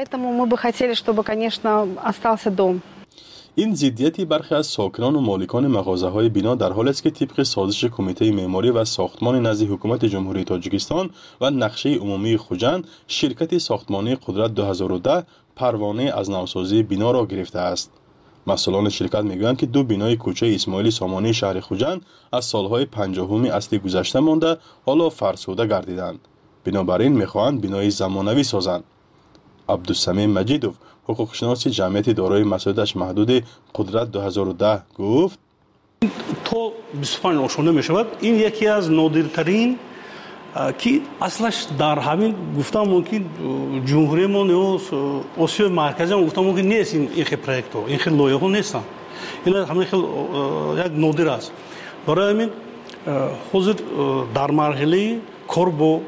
این ضدیتی برخی از ساکنان و مالکان مغازه‌های بنا در حالی است که طبق سازش کمیته معماری و ساختمان نزد حکومت جمهوری تاجیکستان و نقشه عمومی خوجند شرکت ساختمانی قدرت 2010 پروانه از نوسازی بنا را گرفته است. مسئولان شرکت میگویند که 2 بینای کوچه اسماعیل سامانی شهر خوجند از سالهای 50 اصل گذشته مانده حالا فرسوده گردیدند. بنابراین میخواهند بینای زمانوی سازند. عبدالسمیم مجیدوف حقوقشناس جمعیت دارای مسئولیتش محدود قدرت 2010 گفت تا 25 آشانه می شود این یکی از نادرترین که اصلش در همین گفتم ممکن جمهوری ما یا آسیای مرکزی هم گفتم ممکن نیست این خیلی پروژه ها این خیلی لایه ها نیستن این همین خیلی یک نادر است برای همین حاضر در مرحله کار با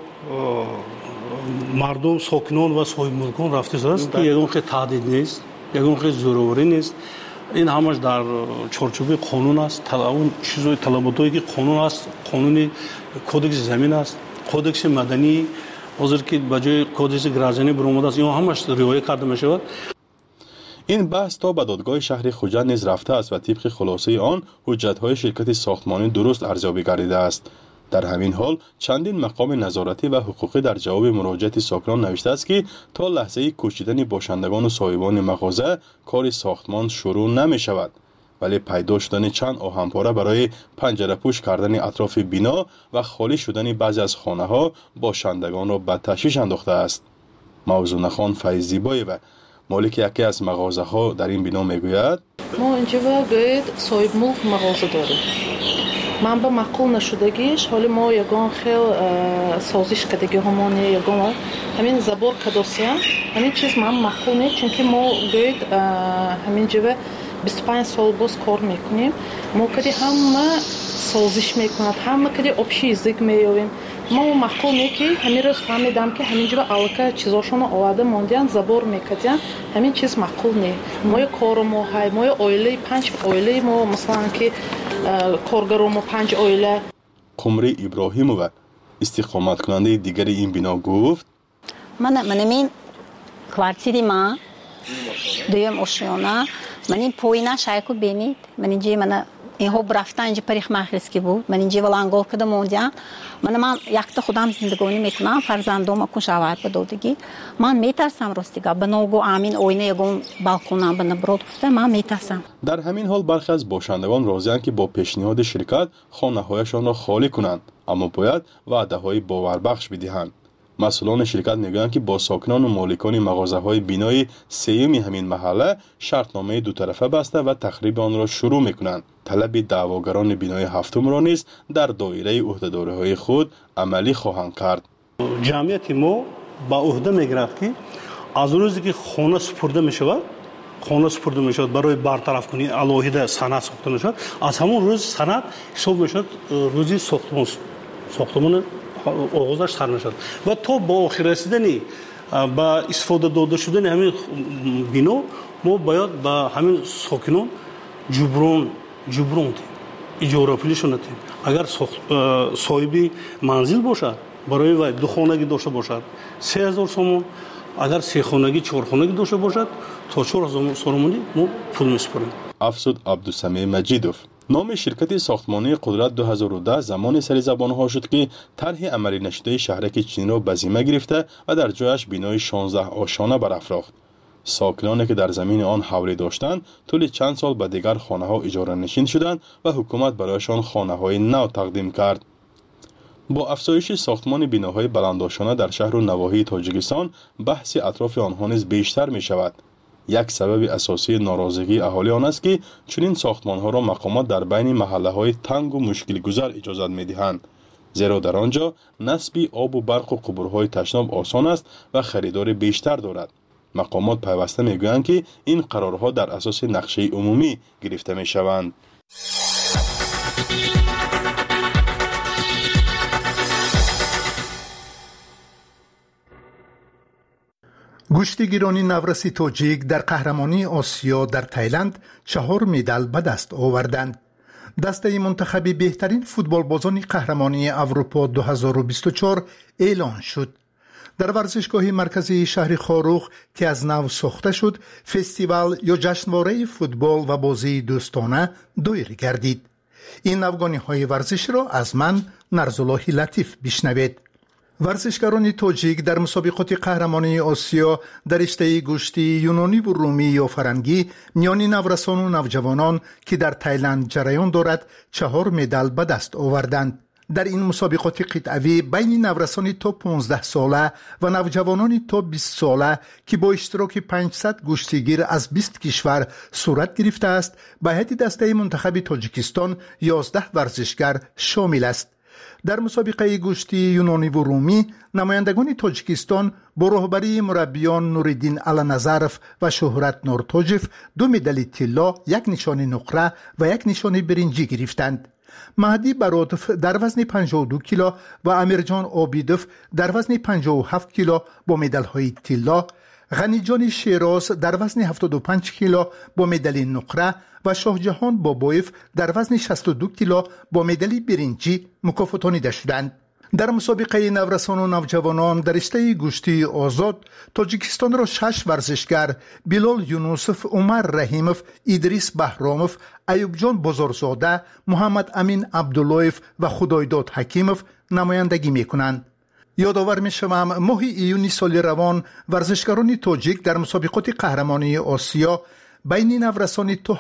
مردم ساکنان و صاحب ملکان رفته است که یگان خیلی تهدید نیست یگان خیلی زوروری نیست این همش در چارچوب قانون است اون چیزای طلباتایی که قانون است قانون کدکس زمین است کدکس مدنی حاضر که بجای کدکس گرازانی برآمده است این همش رعایت کرده می شود. این بحث تا به دادگاه شهر خوجند نیز رفته است و طبق خلاصه آن حجت‌های شرکت ساختمانی درست ارزیابی گردیده است. در همین حال چندین مقام نظارتی و حقوقی در جواب مراجعت ساکنان نوشته است که تا لحظه کوشیدن باشندگان و صاحبان مغازه کار ساختمان شروع نمی شود ولی پیدا شدن چند آهنپاره برای پنجره پوش کردن اطراف بنا و خالی شدن بعضی از خانه ها باشندگان را به تشویش انداخته است. موضوع خان فیض‌زیبایی و مالک یکی از مغازه ها در این بنا میگوید ما اینجا باید صاحب ملک مغازه داریم. من با معقول نشدگیش حالی ما یگان خیلی سازش کردگی همانی یگان همین زبور کدوسیان همین چیز من معقول نیست چون که ما باید همین جوه 25 سال باز کار میکنیم ما کدی همه سازش میکند همه کدی общий язык مییابیم ما معقول نیست که همین روز فهمیدم که همین جوه алка چیزاشون آورده موندیان زبور میکردن همین چیز معقول نیست ما کار ما های ما اویله 5 اویله ما مثلا که کارگران ما 5 اویله قمری ابراهیمова استقامت کننده دیگر این بنا گفت من کвартири ما دویم ошёна من این پوینا شایکو بینید من اینجا من اینها برفتن اینجا پریخ مخلص که بود من اینجا ولانگول کده موندیان من یکتا خودم زندگانی میکنم فرزندم اکن شاور بدودگی من میترسم راستیگا بنوگو آمین اوینه یگون بالکونم بنبرود گفته من میترسم. در همین حال برخی از باشندگان راضی‌اند که با پیشنهاد شرکت خانه‌هایشان را خالی کنند اما باید وعده‌های باوربخش بدهند. مسئولان شرکت میگویند که با ساکنان و مالکان مغازه‌های بینای سیمی همین محله شرطنامه دو طرفه بسته و تخریب آن را شروع میکنند. طلب دعواگران بینای هفتم را نیز در دایره عهده‌داری‌های خود عملی خواهند کرد. جمعیت ما با عهده میگیرد که از روزی که خانه سپرده میشود برای برطرف کنی علاهیده سند ساخته میشود از همون روز سند حساب میشود روزی ساختمان آغازش سر نشد و تا با آخر رسیدنی با استفاده داده شدن همین بنا ما باید با همین ساکنان جبران دیم اجاره پولیشون دیم اگر صاحب منزل باشد برای وای دو خانگی داشته باشد 3000 سوم اگر سه خانگی 4 خانگی داشته باشد تا 4000 سوم ما پول میسپاریم. افسود عبدالسمیع مجیدوف نام شرکت ساختمانی قدرت 2010 زمان سری زبانها شد که طرح عملی نشده شهرک چینی را به ذمه گرفته و در جایش بینای 16 آشانه برافراخت. ساکنانی که در زمین آن حولی داشتند طول چند سال به دیگر خانه‌ها اجاره نشین شدند و حکومت برایشان خانه‌های نو تقدیم کرد. با افزایش ساختمان بیناهای بلندآشانه در شهر و نواحی تاجیکستان بحث اطراف آنها نیز بیشتر می شود. یک سبب اساسی ناراضگی اهالی آن است که چنین ساختمان‌ها را مقامات در بین محله‌های تنگ و مشکل گذر اجازت می‌دهند زیرا در آنجا نصب آب و برق و قبورهای تشناب آسان است و خریدار بیشتر دارد. مقامات پیوسته می‌گویند که این قرارها در اساس نقشه عمومی گرفته می‌شوند. گوشتگیران نورسی تاجیک در قهرمانی آسیا در تایلند 4 مدال به دست آوردند. دسته منتخب بهترین فوتبالبازان قهرمانی اروپا 2024 اعلان شد. در ورزشگاه مرکزی شهر خاروخ که از نو ساخته شد، فستیوال یا جشنواره فوتبال و بازی دوستانه دایر گردید. این افغانی ورزش را از من نرزالله لطیف بشنوید. ورزشکاران تاجیک در مسابقات قهرمانی آسیا در رشته گوشتی یونانی و رومی یا فرنگی میان نورسان و نوجوانان که در تایلند جریان دارد 4 مدال به دست آوردند. در این مسابقات قطعوی بین نورسان تا 15 ساله و نوجوانان تا 20 ساله که با اشتراک 500 گوشتگیر از 20 کشور صورت گرفته است، به هیئت دسته منتخب تاجیکستان 11 ورزشگر شامل است. در مسابقه گشتی یونانی و رومی نمایندگان تاجیکستان با رهبری مربیان نوردین علنظرف و شهرت نورتوجف 2 مدال طلا، 1 نشان نقره و 1 نشان برنجی گرفتند. مهدی براتف در وزن 52 کیلو و امیرجان آبیدوف در وزن 57 کیلو با مدال های طلا، غنیجان شیراز در وزن 75 کیلو با مدال نقره و شاهجهان بابایف در وزن 62 کیلو با مدال برنجی مکافاتانیده شدند. در مسابقه نورسان و نوجوانان در رشته گشتی آزاد تاجیکستان را 6 ورزشگر بلال یونوسف، عمر رحیموف، ادریس بهراموف، ایوب جان بزرگزاده، محمد امین عبداللهیف و خدایداد حکیموف نمایندگی میکنند. یادآور میشوم ماه ایونی سال روان ورزشکاران تاجیک در مسابقات قهرمانی آسیا بین نورسان تا